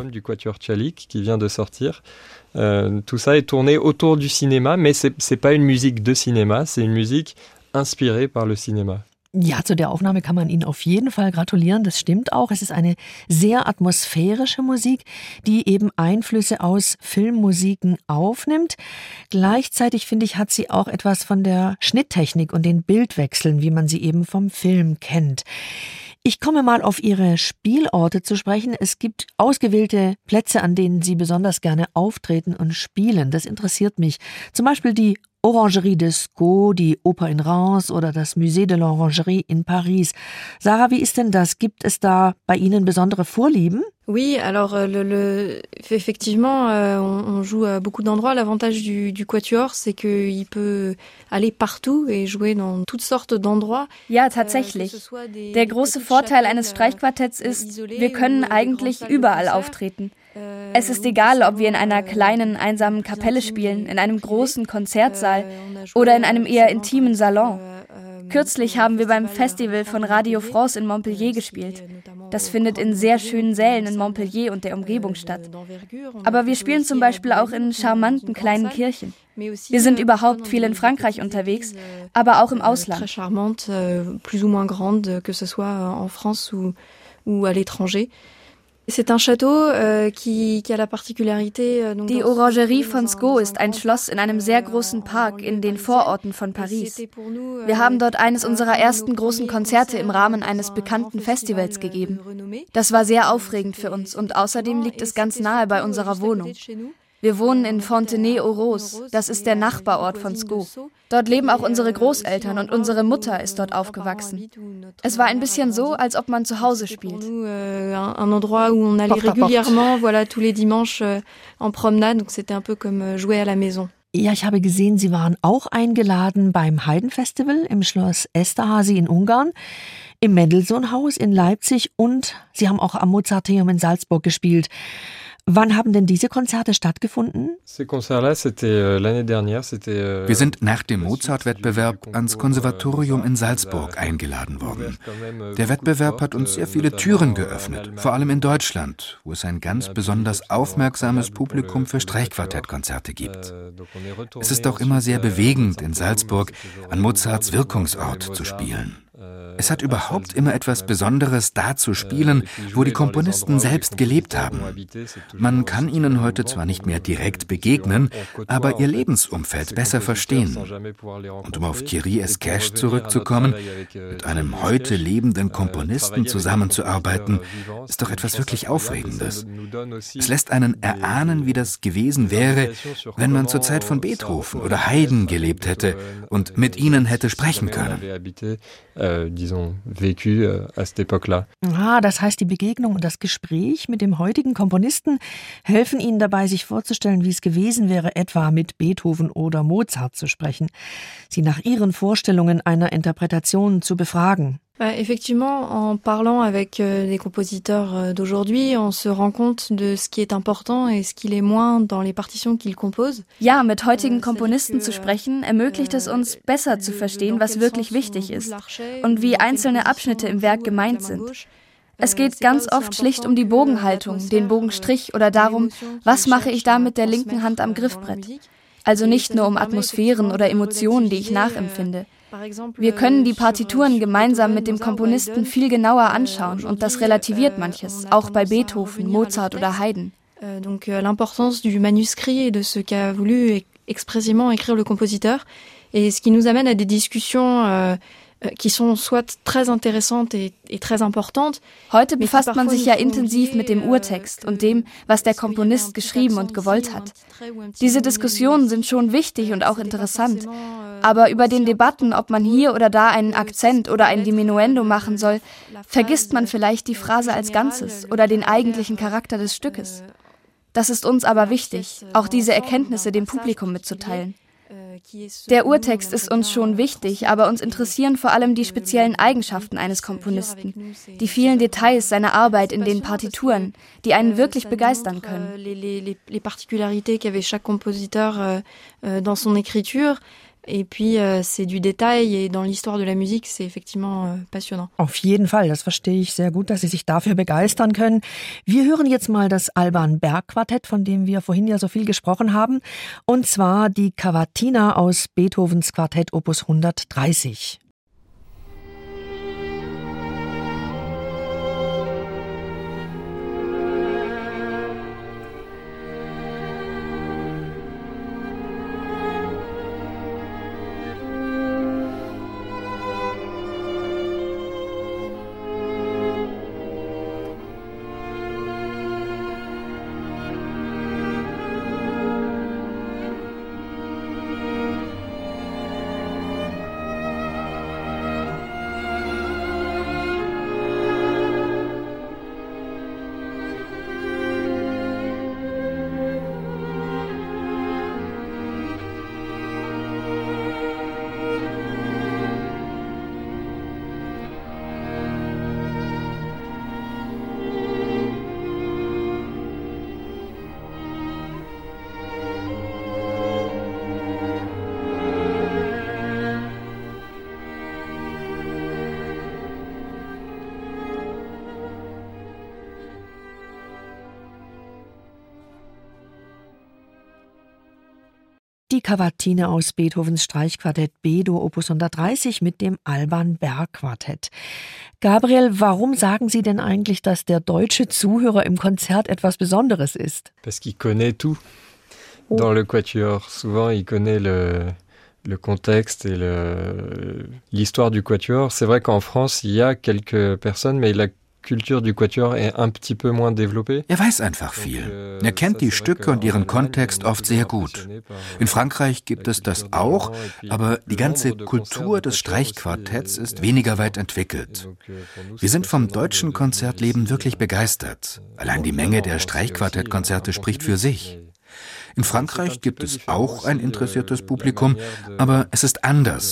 Tout ça est tourné autour du cinéma, mais c'est pas une musique de cinéma, c'est une musique inspiré par le cinéma. Ja, zu der Aufnahme kann man Ihnen auf jeden Fall gratulieren. Das stimmt auch. Es ist eine sehr atmosphärische Musik, die eben Einflüsse aus Filmmusiken aufnimmt. Gleichzeitig, finde ich, hat sie auch etwas von der Schnitttechnik und den Bildwechseln, wie man sie eben vom Film kennt. Ich komme mal auf Ihre Spielorte zu sprechen. Es gibt ausgewählte Plätze, an denen Sie besonders gerne auftreten und spielen. Das interessiert mich. Zum Beispiel die Orangerie de Sceaux, die Oper in Reims oder das Musée de l'Orangerie in Paris. Sarah, wie ist denn das? Gibt es da bei Ihnen besondere Vorlieben? Oui, alors effectivement, on joue à beaucoup d'endroits. L'avantage du Quatuor, c'est qu'il peut aller partout et jouer dans toutes sortes d'endroits. Ja, tatsächlich. Der große Vorteil eines Streichquartetts ist, wir können eigentlich überall auftreten. Es ist egal, ob wir in einer kleinen, einsamen Kapelle spielen, in einem großen Konzertsaal oder in einem eher intimen Salon. Kürzlich haben wir beim Festival von Radio France in Montpellier gespielt. Das findet in sehr schönen Sälen in Montpellier und der Umgebung statt. Aber wir spielen zum Beispiel auch in charmanten kleinen Kirchen. Wir sind überhaupt viel in Frankreich unterwegs, aber auch im Ausland. Très charmante, plus ou moins grande, que ce soit en France ou à l'étranger. C'est un château qui a la particularité. Die Orangerie von Sceaux ist ein Schloss in einem sehr großen Park in den Vororten von Paris. Wir haben dort eines unserer ersten großen Konzerte im Rahmen eines bekannten Festivals gegeben. Das war sehr aufregend für uns und außerdem liegt es ganz nahe bei unserer Wohnung. Wir wohnen in Fontenay-aux-Roses, das ist der Nachbarort von Sceaux. Dort leben auch unsere Großeltern und unsere Mutter ist dort aufgewachsen. Es war ein bisschen so, als ob man zu Hause spielt. Un endroit où on allait régulièrement, voilà, tous les dimanches en promenade, donc c'était un peu comme jouer à la maison. Ja, ich habe gesehen, Sie waren auch eingeladen beim Haydn-Festival im Schloss Esterházy in Ungarn, im Mendelssohn-Haus in Leipzig und Sie haben auch am Mozarteum in Salzburg gespielt. Wann haben denn diese Konzerte stattgefunden? Wir sind nach dem Mozart-Wettbewerb ans Konservatorium in Salzburg eingeladen worden. Der Wettbewerb hat uns sehr viele Türen geöffnet, vor allem in Deutschland, wo es ein ganz besonders aufmerksames Publikum für Streichquartettkonzerte gibt. Es ist auch immer sehr bewegend, in Salzburg an Mozarts Wirkungsort zu spielen. Es hat überhaupt immer etwas Besonderes, da zu spielen, wo die Komponisten selbst gelebt haben. Man kann ihnen heute zwar nicht mehr direkt begegnen, aber ihr Lebensumfeld besser verstehen. Und um auf Thierry Esquèche zurückzukommen, mit einem heute lebenden Komponisten zusammenzuarbeiten, ist doch etwas wirklich Aufregendes. Es lässt einen erahnen, wie das gewesen wäre, wenn man zur Zeit von Beethoven oder Haydn gelebt hätte und mit ihnen hätte sprechen können. Das heißt, die Begegnung und das Gespräch mit dem heutigen Komponisten helfen Ihnen dabei, sich vorzustellen, wie es gewesen wäre, etwa mit Beethoven oder Mozart zu sprechen, sie nach Ihren Vorstellungen einer Interpretation zu befragen. Effectivement, en parlant avec des compositeurs d'aujourd'hui, on se rend compte de ce qui est important et ce qui l'est moins dans les partitions qu'ils composent. Ja, mit heutigen Komponisten zu sprechen, ermöglicht es uns, besser zu verstehen, was wirklich wichtig ist und wie einzelne Abschnitte im Werk gemeint sind. Es geht ganz oft schlicht um die Bogenhaltung, den Bogenstrich oder darum, was mache ich da mit der linken Hand am Griffbrett. Also nicht nur um Atmosphären oder Emotionen, die ich nachempfinde. Wir können die Partituren gemeinsam mit dem Komponisten viel genauer anschauen und das relativiert manches, auch bei Beethoven, Mozart oder Haydn. Donc l'importance du manuscrit et de ce qu'a voulu expressément écrire le compositeur, et ce qui nous amène à des discussions qui sont soit très intéressantes et très importantes. Heute befasst man sich ja intensiv mit dem Urtext und dem, was der Komponist geschrieben und gewollt hat. Diese Diskussionen sind schon wichtig und auch interessant. Aber über den Debatten, ob man hier oder da einen Akzent oder ein Diminuendo machen soll, vergisst man vielleicht die Phrase als Ganzes oder den eigentlichen Charakter des Stückes. Das ist uns aber wichtig, auch diese Erkenntnisse dem Publikum mitzuteilen. Der Urtext ist uns schon wichtig, aber uns interessieren vor allem die speziellen Eigenschaften eines Komponisten, die vielen Details seiner Arbeit in den Partituren, die einen wirklich begeistern können. Les particularités qu'avait chaque compositeur dans son écriture. Et puis, c'est du détail et dans l'histoire de la musique, c'est effectivement passionnant. Auf jeden Fall, das verstehe ich sehr gut, dass Sie sich dafür begeistern können. Wir hören jetzt mal das Alban Berg Quartett, von dem wir vorhin ja so viel gesprochen haben, und zwar die Cavatina aus Beethovens Quartett Opus 130. Die Cavatina aus Beethovens Streichquartett B-Dur Opus 130 mit dem Alban Berg Quartett. Gabriel, warum sagen Sie denn eigentlich, dass der deutsche Zuhörer im Konzert etwas Besonderes ist? Parce qu'il connaît tout dans le quatuor. Souvent, il connaît le contexte et l'histoire du quatuor. C'est vrai qu'en France, il y a quelques personnes, mais la Kultur du Quatuor est un petit peu moins développée. Er weiß einfach viel. Er kennt die Stücke und ihren Kontext oft sehr gut. In Frankreich gibt es das auch, aber die ganze Kultur des Streichquartetts ist weniger weit entwickelt. Wir sind vom deutschen Konzertleben wirklich begeistert. Allein die Menge der Streichquartettkonzerte spricht für sich. In Frankreich gibt es auch ein interessiertes Publikum, aber es ist anders.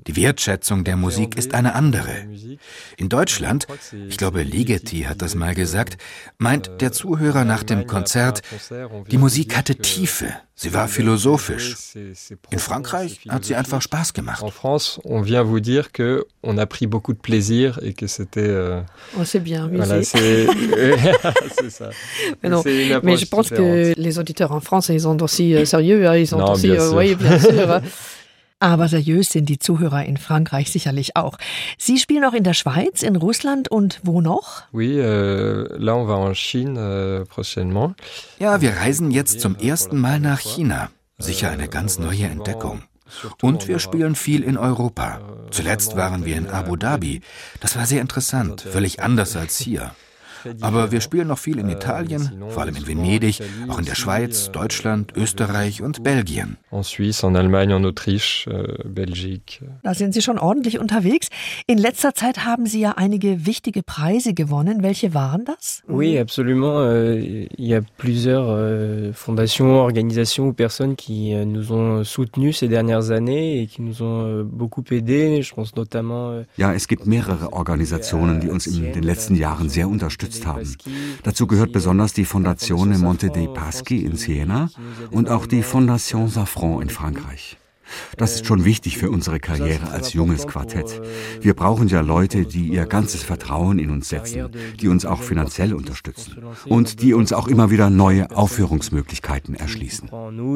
Die Wertschätzung der Musik ist eine andere. In Deutschland, ich glaube Ligeti hat das mal gesagt, meint der Zuhörer nach dem Konzert, die Musik hatte Tiefe, sie war philosophisch. In Frankreich hat sie einfach Spaß gemacht. En France, on vient vous dire que on a pris beaucoup de plaisir et que c'était on s'est bien amusé. Voilà, c'est ça. Mais je pense que les auditeurs en France, ils sont aussi sérieux, ils sont aussi oui, bien sûr. Aber seriös sind die Zuhörer in Frankreich sicherlich auch. Sie spielen auch in der Schweiz, in Russland und wo noch? Oui, là on va en Chine prochainement. Ja, wir reisen jetzt zum ersten Mal nach China. Sicher eine ganz neue Entdeckung. Und wir spielen viel in Europa. Zuletzt waren wir in Abu Dhabi. Das war sehr interessant, völlig anders als hier. Aber wir spielen noch viel in Italien, vor allem in Venedig, auch in der Schweiz, Deutschland, Österreich und Belgien. En Suisse, en Allemagne, en Autriche, Belgique. Da sind Sie schon ordentlich unterwegs. In letzter Zeit haben Sie ja einige wichtige Preise gewonnen. Welche waren das? Oui, absolument. Il y a plusieurs fondations, organisations ou personnes qui nous ont soutenus ces dernières années et qui nous ont beaucoup aidés. Je pense notamment. Ja, es gibt mehrere Organisationen, die uns in den letzten Jahren sehr unterstützt haben. Dazu gehört besonders die Fondazione Monte dei Paschi in Siena und auch die Fondation Safran in Frankreich. Das ist schon wichtig für unsere Karriere als junges Quartett. Wir brauchen ja Leute, die ihr ganzes Vertrauen in uns setzen, die uns auch finanziell unterstützen und die uns auch immer wieder neue Aufführungsmöglichkeiten erschließen.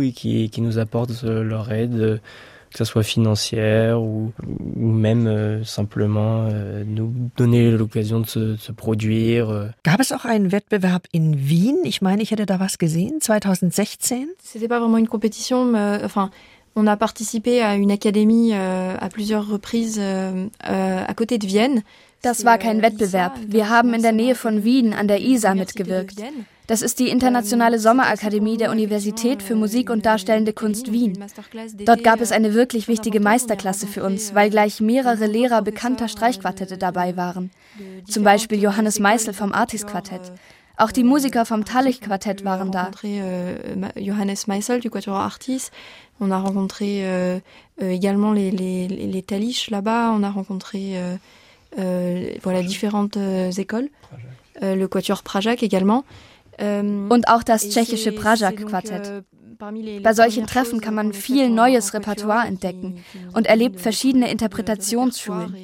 Que ça soit financière ou même simplement nous donner l'occasion de se produire. Gab es auch einen Wettbewerb in Wien? Ich meine, ich hätte da was gesehen, 2016? C'était pas vraiment une compétition, mais, enfin, on a participé à une académie à plusieurs reprises à côté de Vienne. Das war kein Wettbewerb. Wir haben in der Nähe von Wien an der Isar mitgewirkt. Das ist die Internationale Sommerakademie der Universität für Musik und Darstellende Kunst Wien. Dort gab es eine wirklich wichtige Meisterklasse für uns, weil gleich mehrere Lehrer bekannter Streichquartette dabei waren. Zum Beispiel Johannes Meißel vom Artis-Quartett. Auch die Musiker vom Talich-Quartett waren da. Johannes Meißel du Quatuor Artis. On a rencontré également les Talich là-bas. On a rencontré voilà, différentes écoles. Le Quatuor Pražák également. Und auch das tschechische Pražák-Quartett. Bei solchen Treffen kann man viel neues Repertoire entdecken und erlebt verschiedene Interpretationsschulen.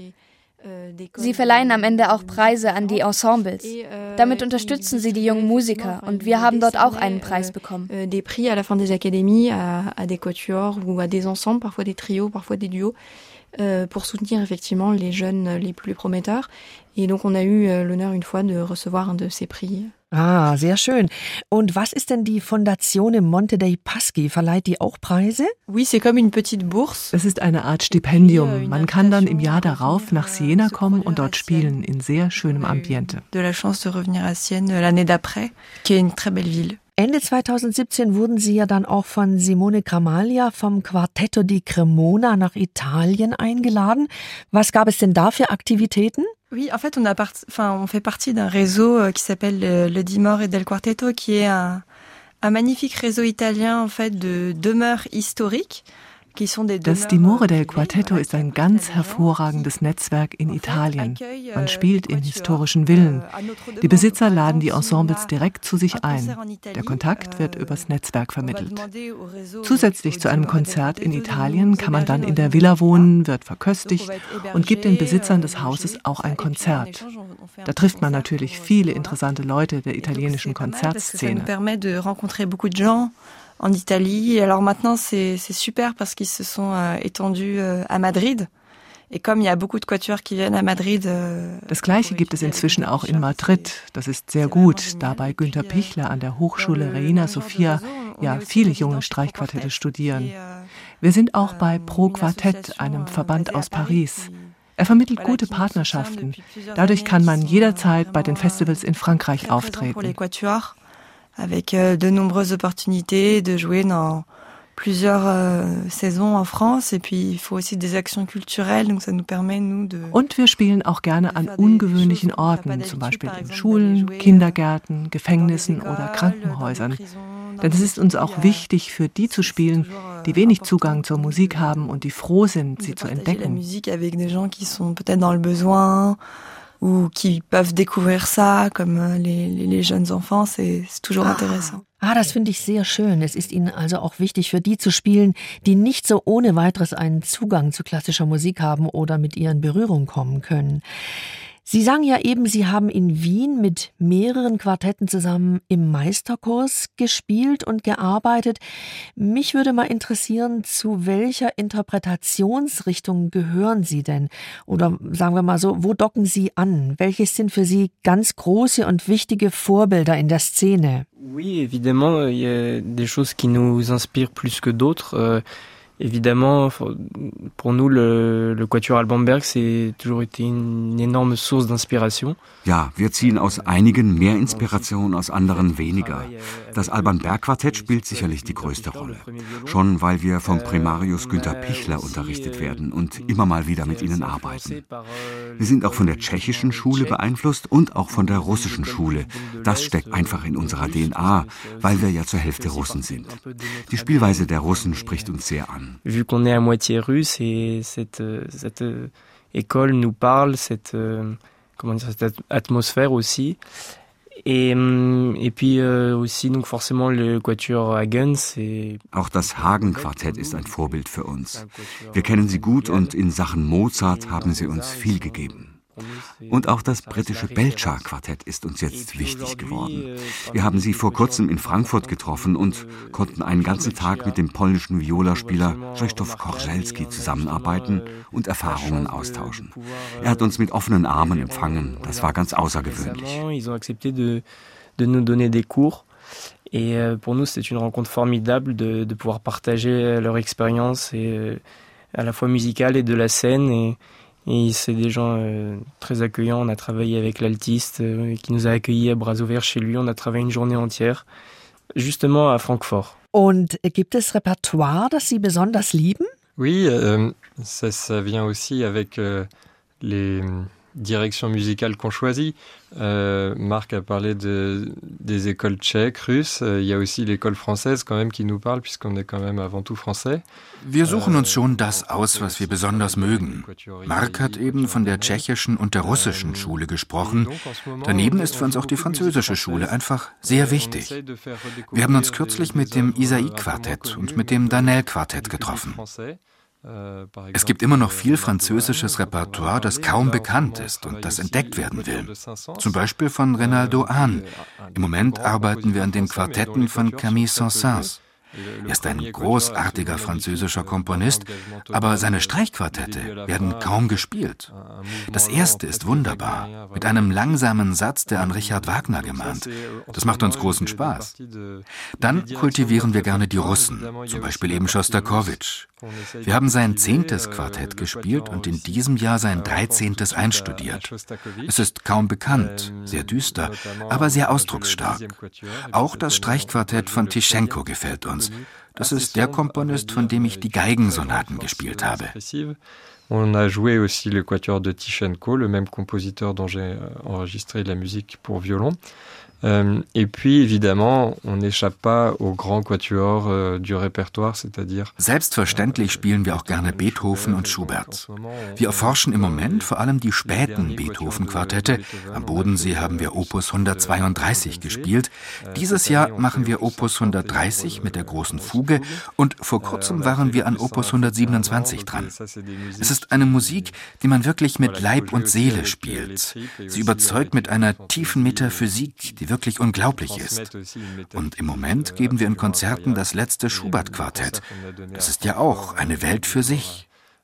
Sie verleihen am Ende auch Preise an die Ensembles. Damit unterstützen sie die jungen Musiker und wir haben dort auch einen Preis bekommen. Des prix à la fin des académies, à des quatuors ou à des ensembles, parfois des trios, parfois des duos, pour soutenir effectivement les jeunes les plus prometteurs. Et donc on a eu l'honneur une fois de recevoir un de ces prix. Ah, sehr schön. Und was ist denn die Fondazione Monte dei Paschi? Verleiht die auch Preise? Oui, c'est comme une petite bourse. Es ist eine Art Stipendium. Man kann dann im Jahr darauf nach Siena kommen und dort spielen, in sehr schönem Ambiente. De la chance de revenir à Sienne l'année d'après, qui est une très belle ville. Ende 2017 wurden Sie ja dann auch von Simone Gramaglia vom Quartetto di Cremona nach Italien eingeladen. Was gab es denn da für Aktivitäten? Oui, en fait, on fait partie d'un réseau qui s'appelle le Dimore et del Quartetto, qui est un magnifique réseau italien en fait de demeures historiques. Das Dimore del Quartetto ist ein ganz hervorragendes Netzwerk in Italien. Man spielt in historischen Villen. Die Besitzer laden die Ensembles direkt zu sich ein. Der Kontakt wird übers Netzwerk vermittelt. Zusätzlich zu einem Konzert in Italien kann man dann in der Villa wohnen, wird verköstigt und gibt den Besitzern des Hauses auch ein Konzert. Da trifft man natürlich viele interessante Leute der italienischen Konzertszene. En Italie. Alors maintenant, c'est super parce qu'ils se sont étendus à Madrid. Et comme il y a beaucoup de quatuors qui viennent à Madrid. Das Gleiche gibt es inzwischen auch in Madrid. Das ist sehr gut, da bei Günter Pichler an der Hochschule Reina Sofia ja viele junge Streichquartette studieren. Wir sind auch bei Pro Quartett, einem Verband aus Paris. Er vermittelt gute Partnerschaften. Dadurch kann man jederzeit bei den Festivals in Frankreich auftreten. Avec de nombreuses opportunités de jouer dans plusieurs saisons en France. Et puis, il faut aussi des actions culturelles, donc ça nous permet, nous, de... Und wir spielen auch gerne an ungewöhnlichen Orten, zum Beispiel in Schulen, Kindergärten, Gefängnissen oder Krankenhäusern. Denn es ist uns auch wichtig, für die zu spielen, die wenig Zugang zur Musik haben und die froh sind, sie zu entdecken. Ou qui peuvent découvrir ça, comme les jeunes enfants, c'est toujours intéressant. Das finde ich sehr schön. Es ist Ihnen also auch wichtig, für die zu spielen, die nicht so ohne weiteres einen Zugang zu klassischer Musik haben oder mit ihr in Berührung kommen können. Sie sagen ja eben, Sie haben in Wien mit mehreren Quartetten zusammen im Meisterkurs gespielt und gearbeitet. Mich würde mal interessieren, zu welcher Interpretationsrichtung gehören Sie denn? Oder sagen wir mal so, wo docken Sie an? Welches sind für Sie ganz große und wichtige Vorbilder in der Szene? Oui, évidemment, il y a des choses qui nous inspirent plus que d'autres. Évidemment, pour nous, le Quatuor Alban Berg, c'est toujours été une énorme source d'inspiration. Ja, wir ziehen aus einigen mehr Inspiration, aus anderen weniger. Das Alban Berg Quartett spielt sicherlich die größte Rolle. Schon weil wir vom Primarius Günter Pichler unterrichtet werden und immer mal wieder mit ihnen arbeiten. Wir sind auch von der tschechischen Schule beeinflusst und auch von der russischen Schule. Das steckt einfach in unserer DNA, weil wir ja zur Hälfte Russen sind. Die Spielweise der Russen spricht uns sehr an. Vu qu'on est à moitié russe et cette école nous parle, cette atmosphère aussi. Et puis aussi donc forcément le Quatuor Hagen, c'est auch das Hagen-Quartett ist ein Vorbild für uns. Wir kennen sie gut und in Sachen Mozart haben sie uns viel gegeben. Und auch das britische Belchar-Quartett ist uns jetzt wichtig geworden. Wir haben sie vor kurzem in Frankfurt getroffen und konnten einen ganzen Tag mit dem polnischen Violaspieler Krzysztof Korzelski zusammenarbeiten und Erfahrungen austauschen. Er hat uns mit offenen Armen empfangen. Das war ganz außergewöhnlich. Ils ont accepté de nous donner des cours. Et pour nous, c'est une rencontre formidable de pouvoir partager leur expérience et à la fois musicale et de la scène. Et c'est des gens très accueillants. On a travaillé avec l'altiste qui nous a accueillis à bras ouverts chez lui. On a travaillé une journée entière, justement à Francfort. Und gibt es Repertoire, das Sie besonders lieben? Oui, ça vient aussi avec les directions musicales qu'on choisit. Marc a parlé des écoles tchèques, russes. Il y a aussi l'école française quand même qui nous parle, puisqu'on est quand même avant tout français. Wir suchen uns schon das aus, was wir besonders mögen. Marc hat eben von der tschechischen und der russischen Schule gesprochen. Daneben ist für uns auch die französische Schule einfach sehr wichtig. Wir haben uns kürzlich mit dem Isaïe-Quartett und mit dem Danel-Quartett getroffen. Es gibt immer noch viel französisches Repertoire, das kaum bekannt ist und das entdeckt werden will. Zum Beispiel von Reynaldo Hahn. Im Moment arbeiten wir an den Quartetten von Camille Saint-Saëns. Er ist ein großartiger französischer Komponist, aber seine Streichquartette werden kaum gespielt. Das erste ist wunderbar, mit einem langsamen Satz, der an Richard Wagner gemahnt. Das macht uns großen Spaß. Dann kultivieren wir gerne die Russen, zum Beispiel eben Schostakowitsch. Wir haben sein 10. Quartett gespielt und in diesem Jahr sein 13. einstudiert. Es ist kaum bekannt, sehr düster, aber sehr ausdrucksstark. Auch das Streichquartett von Tischenko gefällt uns. Das ist der Komponist, von dem ich die Geigensonaten gespielt habe. On a joué aussi le Quatuor de Tischenko, le même compositeur dont j'ai enregistré la musique pour violon. Et puis évidemment, on n'échappe pas au grand Quatuor du Répertoire, c'est-à-dire... Selbstverständlich spielen wir auch gerne Beethoven und Schubert. Wir erforschen im Moment vor allem die späten Beethoven-Quartette. Am Bodensee haben wir Opus 132 gespielt. Dieses Jahr machen wir Opus 130 mit der großen Fuge und vor kurzem waren wir an Opus 127 dran. Es ist eine Musik, die man wirklich mit Leib und Seele spielt. Sie überzeugt mit einer tiefen Metaphysik, die wirklich unglaublich ist. Und im Moment geben wir in Konzerten das letzte Schubert-Quartett. Das ist ja auch eine Welt für sich.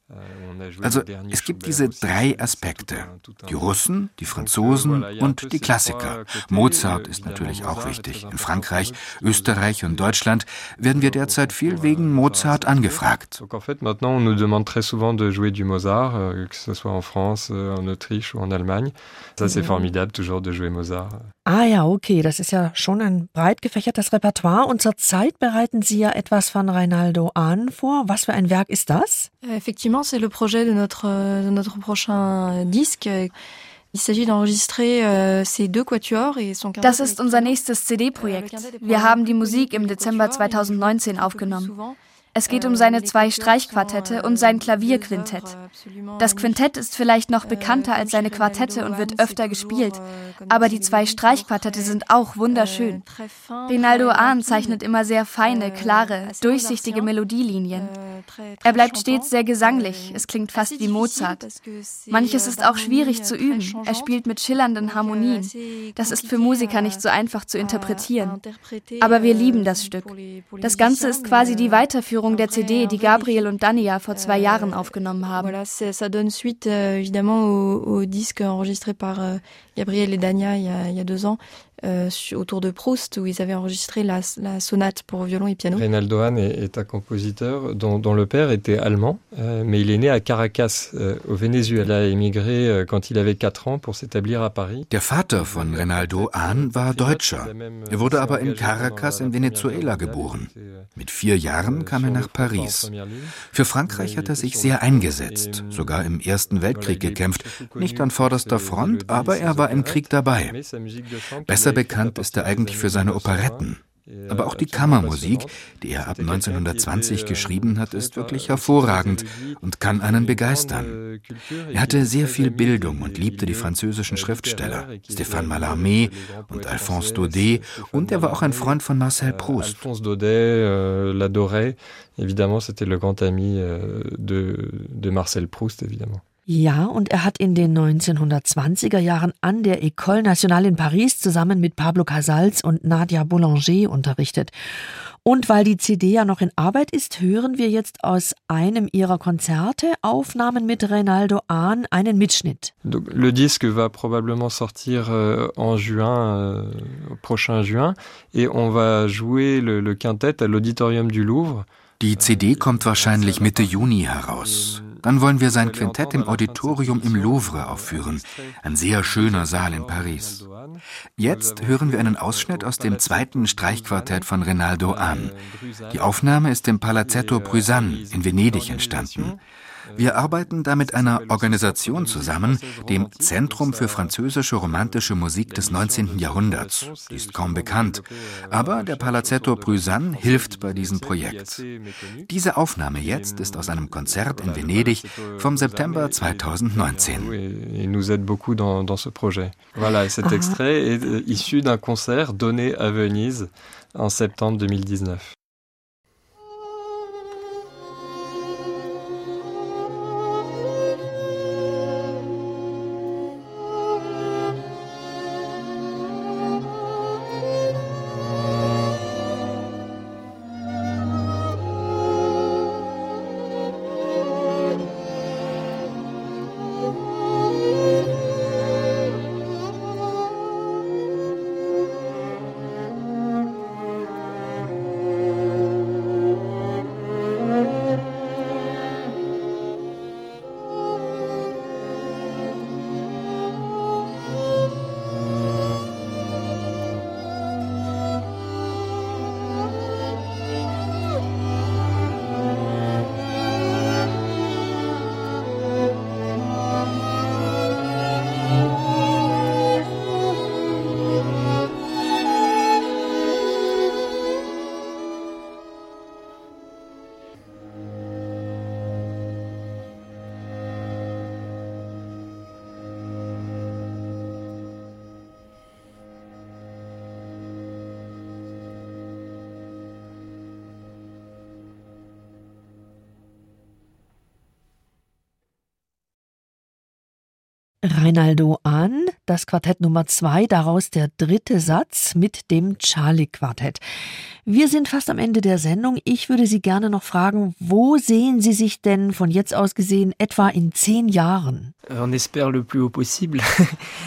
Also es gibt diese 3 Aspekte, die Russen, die Franzosen und die Klassiker. Mozart ist natürlich auch wichtig. In Frankreich, Österreich und Deutschland werden wir derzeit viel wegen Mozart angefragt. Donc en fait maintenant on nous demande très souvent de jouer du Mozart, que ce soit en France, en Autriche ou en Allemagne. Ça c'est formidable toujours de jouer Mozart. Ja, okay, das ist ja schon ein breit gefächertes Repertoire und zurzeit bereiten Sie ja etwas von Reynaldo Hahn vor. Was für ein Werk ist das? Effectivement, c'est le projet de notre prochain disque. Das ist unser nächstes CD-Projekt. Wir haben die Musik im Dezember 2019 aufgenommen. Es geht um seine 2 Streichquartette und sein Klavierquintett. Das Quintett ist vielleicht noch bekannter als seine Quartette und wird öfter gespielt. Aber die 2 Streichquartette sind auch wunderschön. Reynaldo Ahn zeichnet immer sehr feine, klare, durchsichtige Melodielinien. Er bleibt stets sehr gesanglich. Es klingt fast wie Mozart. Manches ist auch schwierig zu üben. Er spielt mit schillernden Harmonien. Das ist für Musiker nicht so einfach zu interpretieren. Aber wir lieben das Stück. Das Ganze ist quasi die Weiterführung der CD, die Gabriel und Dania vor 2 Jahren aufgenommen haben. Voilà, ça donne suite évidemment au disque enregistré par Gabriel et Dania il y a 2 ans. Autour de Proust, où ils avaient enregistré la sonate pour violon et piano. Reynaldo Ahn est un compositeur dont le père était allemand, mais il est né à Caracas, au Venezuela. Il a émigré quand il avait 4 ans pour s'établir à Paris. Der Vater von Reynaldo Ahn war Deutscher. Er wurde aber in Caracas in Venezuela geboren. Mit 4 Jahren kam er nach Paris. Für Frankreich hat er sich sehr eingesetzt, sogar im Ersten Weltkrieg gekämpft. Nicht an vorderster Front, aber er war im Krieg dabei. Besser bekannt ist er eigentlich für seine Operetten. Aber auch die Kammermusik, die er ab 1920 geschrieben hat, ist wirklich hervorragend und kann einen begeistern. Er hatte sehr viel Bildung und liebte die französischen Schriftsteller, Stéphane Mallarmé und Alphonse Daudet, und er war auch ein Freund von Marcel Proust. Alphonse Daudet l'adorait. Évidemment, c'était le grand ami de Marcel Proust, évidemment. Ja, und er hat in den 1920er Jahren an der École Nationale in Paris zusammen mit Pablo Casals und Nadia Boulanger unterrichtet. Und weil die CD ja noch in Arbeit ist, hören wir jetzt aus einem ihrer Konzerte Aufnahmen mit Reynaldo Ahn, einen Mitschnitt. Le disque va probablement sortir en juin, prochain juin, et on va jouer le quintet à l'Auditorium du Louvre. Die CD kommt wahrscheinlich Mitte Juni heraus. Dann wollen wir sein Quintett im Auditorium im Louvre aufführen. Ein sehr schöner Saal in Paris. Jetzt hören wir einen Ausschnitt aus dem 2. Streichquartett von Reynaldo Ahn. Die Aufnahme ist im Palazzetto Bruzane in Venedig entstanden. Wir arbeiten da mit einer Organisation zusammen, dem Zentrum für französische romantische Musik des 19. Jahrhunderts. Die ist kaum bekannt, aber der Palazzetto Bruzane hilft bei diesem Projekt. Diese Aufnahme jetzt ist aus einem Konzert in Venedig vom September 2019. Il nous aide beaucoup dans ce projet. Voilà, cet extrait est issu d'un concert donné à Venise en septembre 2019. Reynaldo Ahn, das Quartett Nummer 2, daraus der 3. Satz mit dem Czarlik-Quartett. Wir sind fast am Ende der Sendung. Ich würde Sie gerne noch fragen, wo sehen Sie sich denn von jetzt aus gesehen etwa in 10 Jahren? On espère le plus haut possible.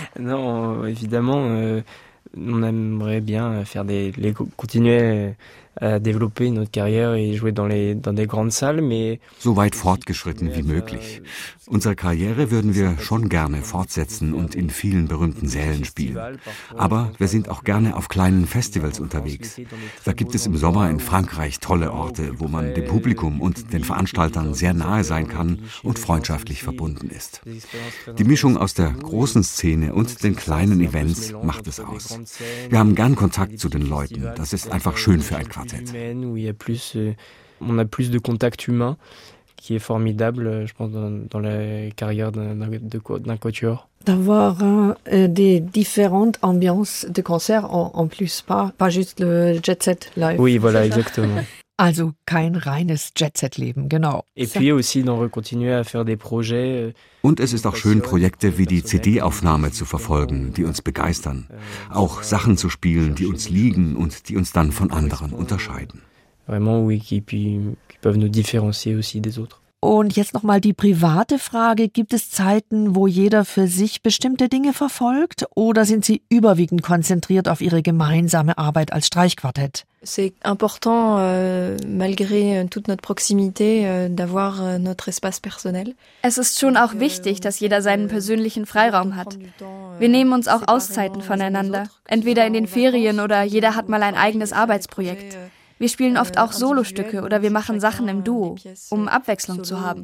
Non, évidemment, on aimerait bien faire continuer développer notre carrière et jouer dans des grandes salles, mais so weit fortgeschritten wie möglich. Unsere Karriere würden wir schon gerne fortsetzen und in vielen berühmten Sälen spielen. Aber wir sind auch gerne auf kleinen Festivals unterwegs. Da gibt es im Sommer in Frankreich tolle Orte, wo man dem Publikum und den Veranstaltern sehr nahe sein kann und freundschaftlich verbunden ist. Die Mischung aus der großen Szene und den kleinen Events macht es aus. Wir haben gern Kontakt zu den Leuten. Das ist einfach schön für ein Quartett. On a plus de contact humain, qui est formidable, je pense, dans la carrière d'un quatuor. D'avoir des différentes ambiances de concert en plus, pas juste le Jet-Set live. Oui, voilà, exactement. Also kein reines Jet-Set-Leben, genau. Et puis aussi d'en continuer à faire des projets. Und es ist auch schön, Projekte wie die CD-Aufnahme zu verfolgen, die uns begeistern. Auch Sachen zu spielen, die uns liegen und die uns dann von anderen unterscheiden. Vraiment, oui, qui peuvent nous différencier aussi des autres. Und jetzt nochmal die private Frage. Gibt es Zeiten, wo jeder für sich bestimmte Dinge verfolgt? Oder sind Sie überwiegend konzentriert auf Ihre gemeinsame Arbeit als Streichquartett? C'est important, malgré toute notre proximité, d'avoir notre espace personnel. Es ist schon auch wichtig, dass jeder seinen persönlichen Freiraum hat. Wir nehmen uns auch Auszeiten voneinander, entweder in den Ferien oder jeder hat mal ein eigenes Arbeitsprojekt. Wir spielen oft auch Solostücke oder wir machen Sachen im Duo, um Abwechslung zu haben.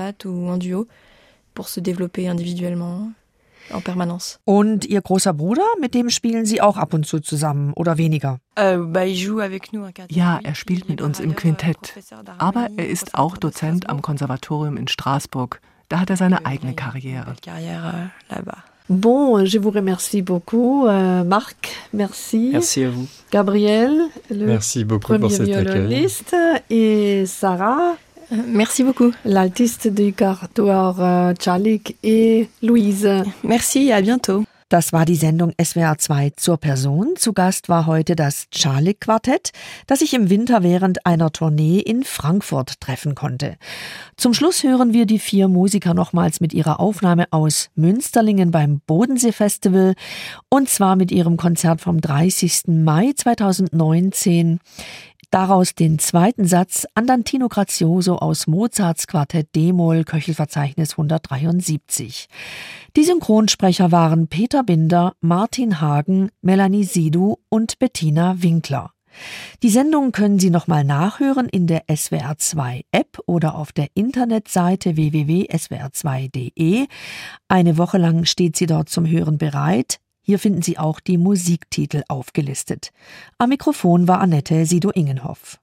Und Ihr großer Bruder, mit dem spielen Sie auch ab und zu zusammen oder weniger? Ja, er spielt mit uns im Quintett. Aber er ist auch Dozent am Konservatorium in Straßburg. Da hat er seine eigene Karriere. Bon, je vous remercie beaucoup, Marc, merci. Merci à vous. Gabriel, merci beaucoup pour cet violoniste, et Sarah. Merci beaucoup. L'altiste du quatuor Čálik et Louise. Merci, à bientôt. Das war die Sendung SWR 2 zur Person. Zu Gast war heute das Čálik-Quartett, das sich im Winter während einer Tournee in Frankfurt treffen konnte. Zum Schluss hören wir die 4 Musiker nochmals mit ihrer Aufnahme aus Münsterlingen beim Bodensee-Festival und zwar mit ihrem Konzert vom 30. Mai 2019. Daraus den zweiten Satz Andantino Grazioso aus Mozarts Quartett D-Moll, Köchelverzeichnis 173. Die Synchronsprecher waren Peter Binder, Martin Hagen, Melanie Sidu und Bettina Winkler. Die Sendung können Sie nochmal nachhören in der SWR2 App oder auf der Internetseite www.swr2.de. Eine Woche lang steht sie dort zum Hören bereit. Hier finden Sie auch die Musiktitel aufgelistet. Am Mikrofon war Annette Sido-Ingenhoff.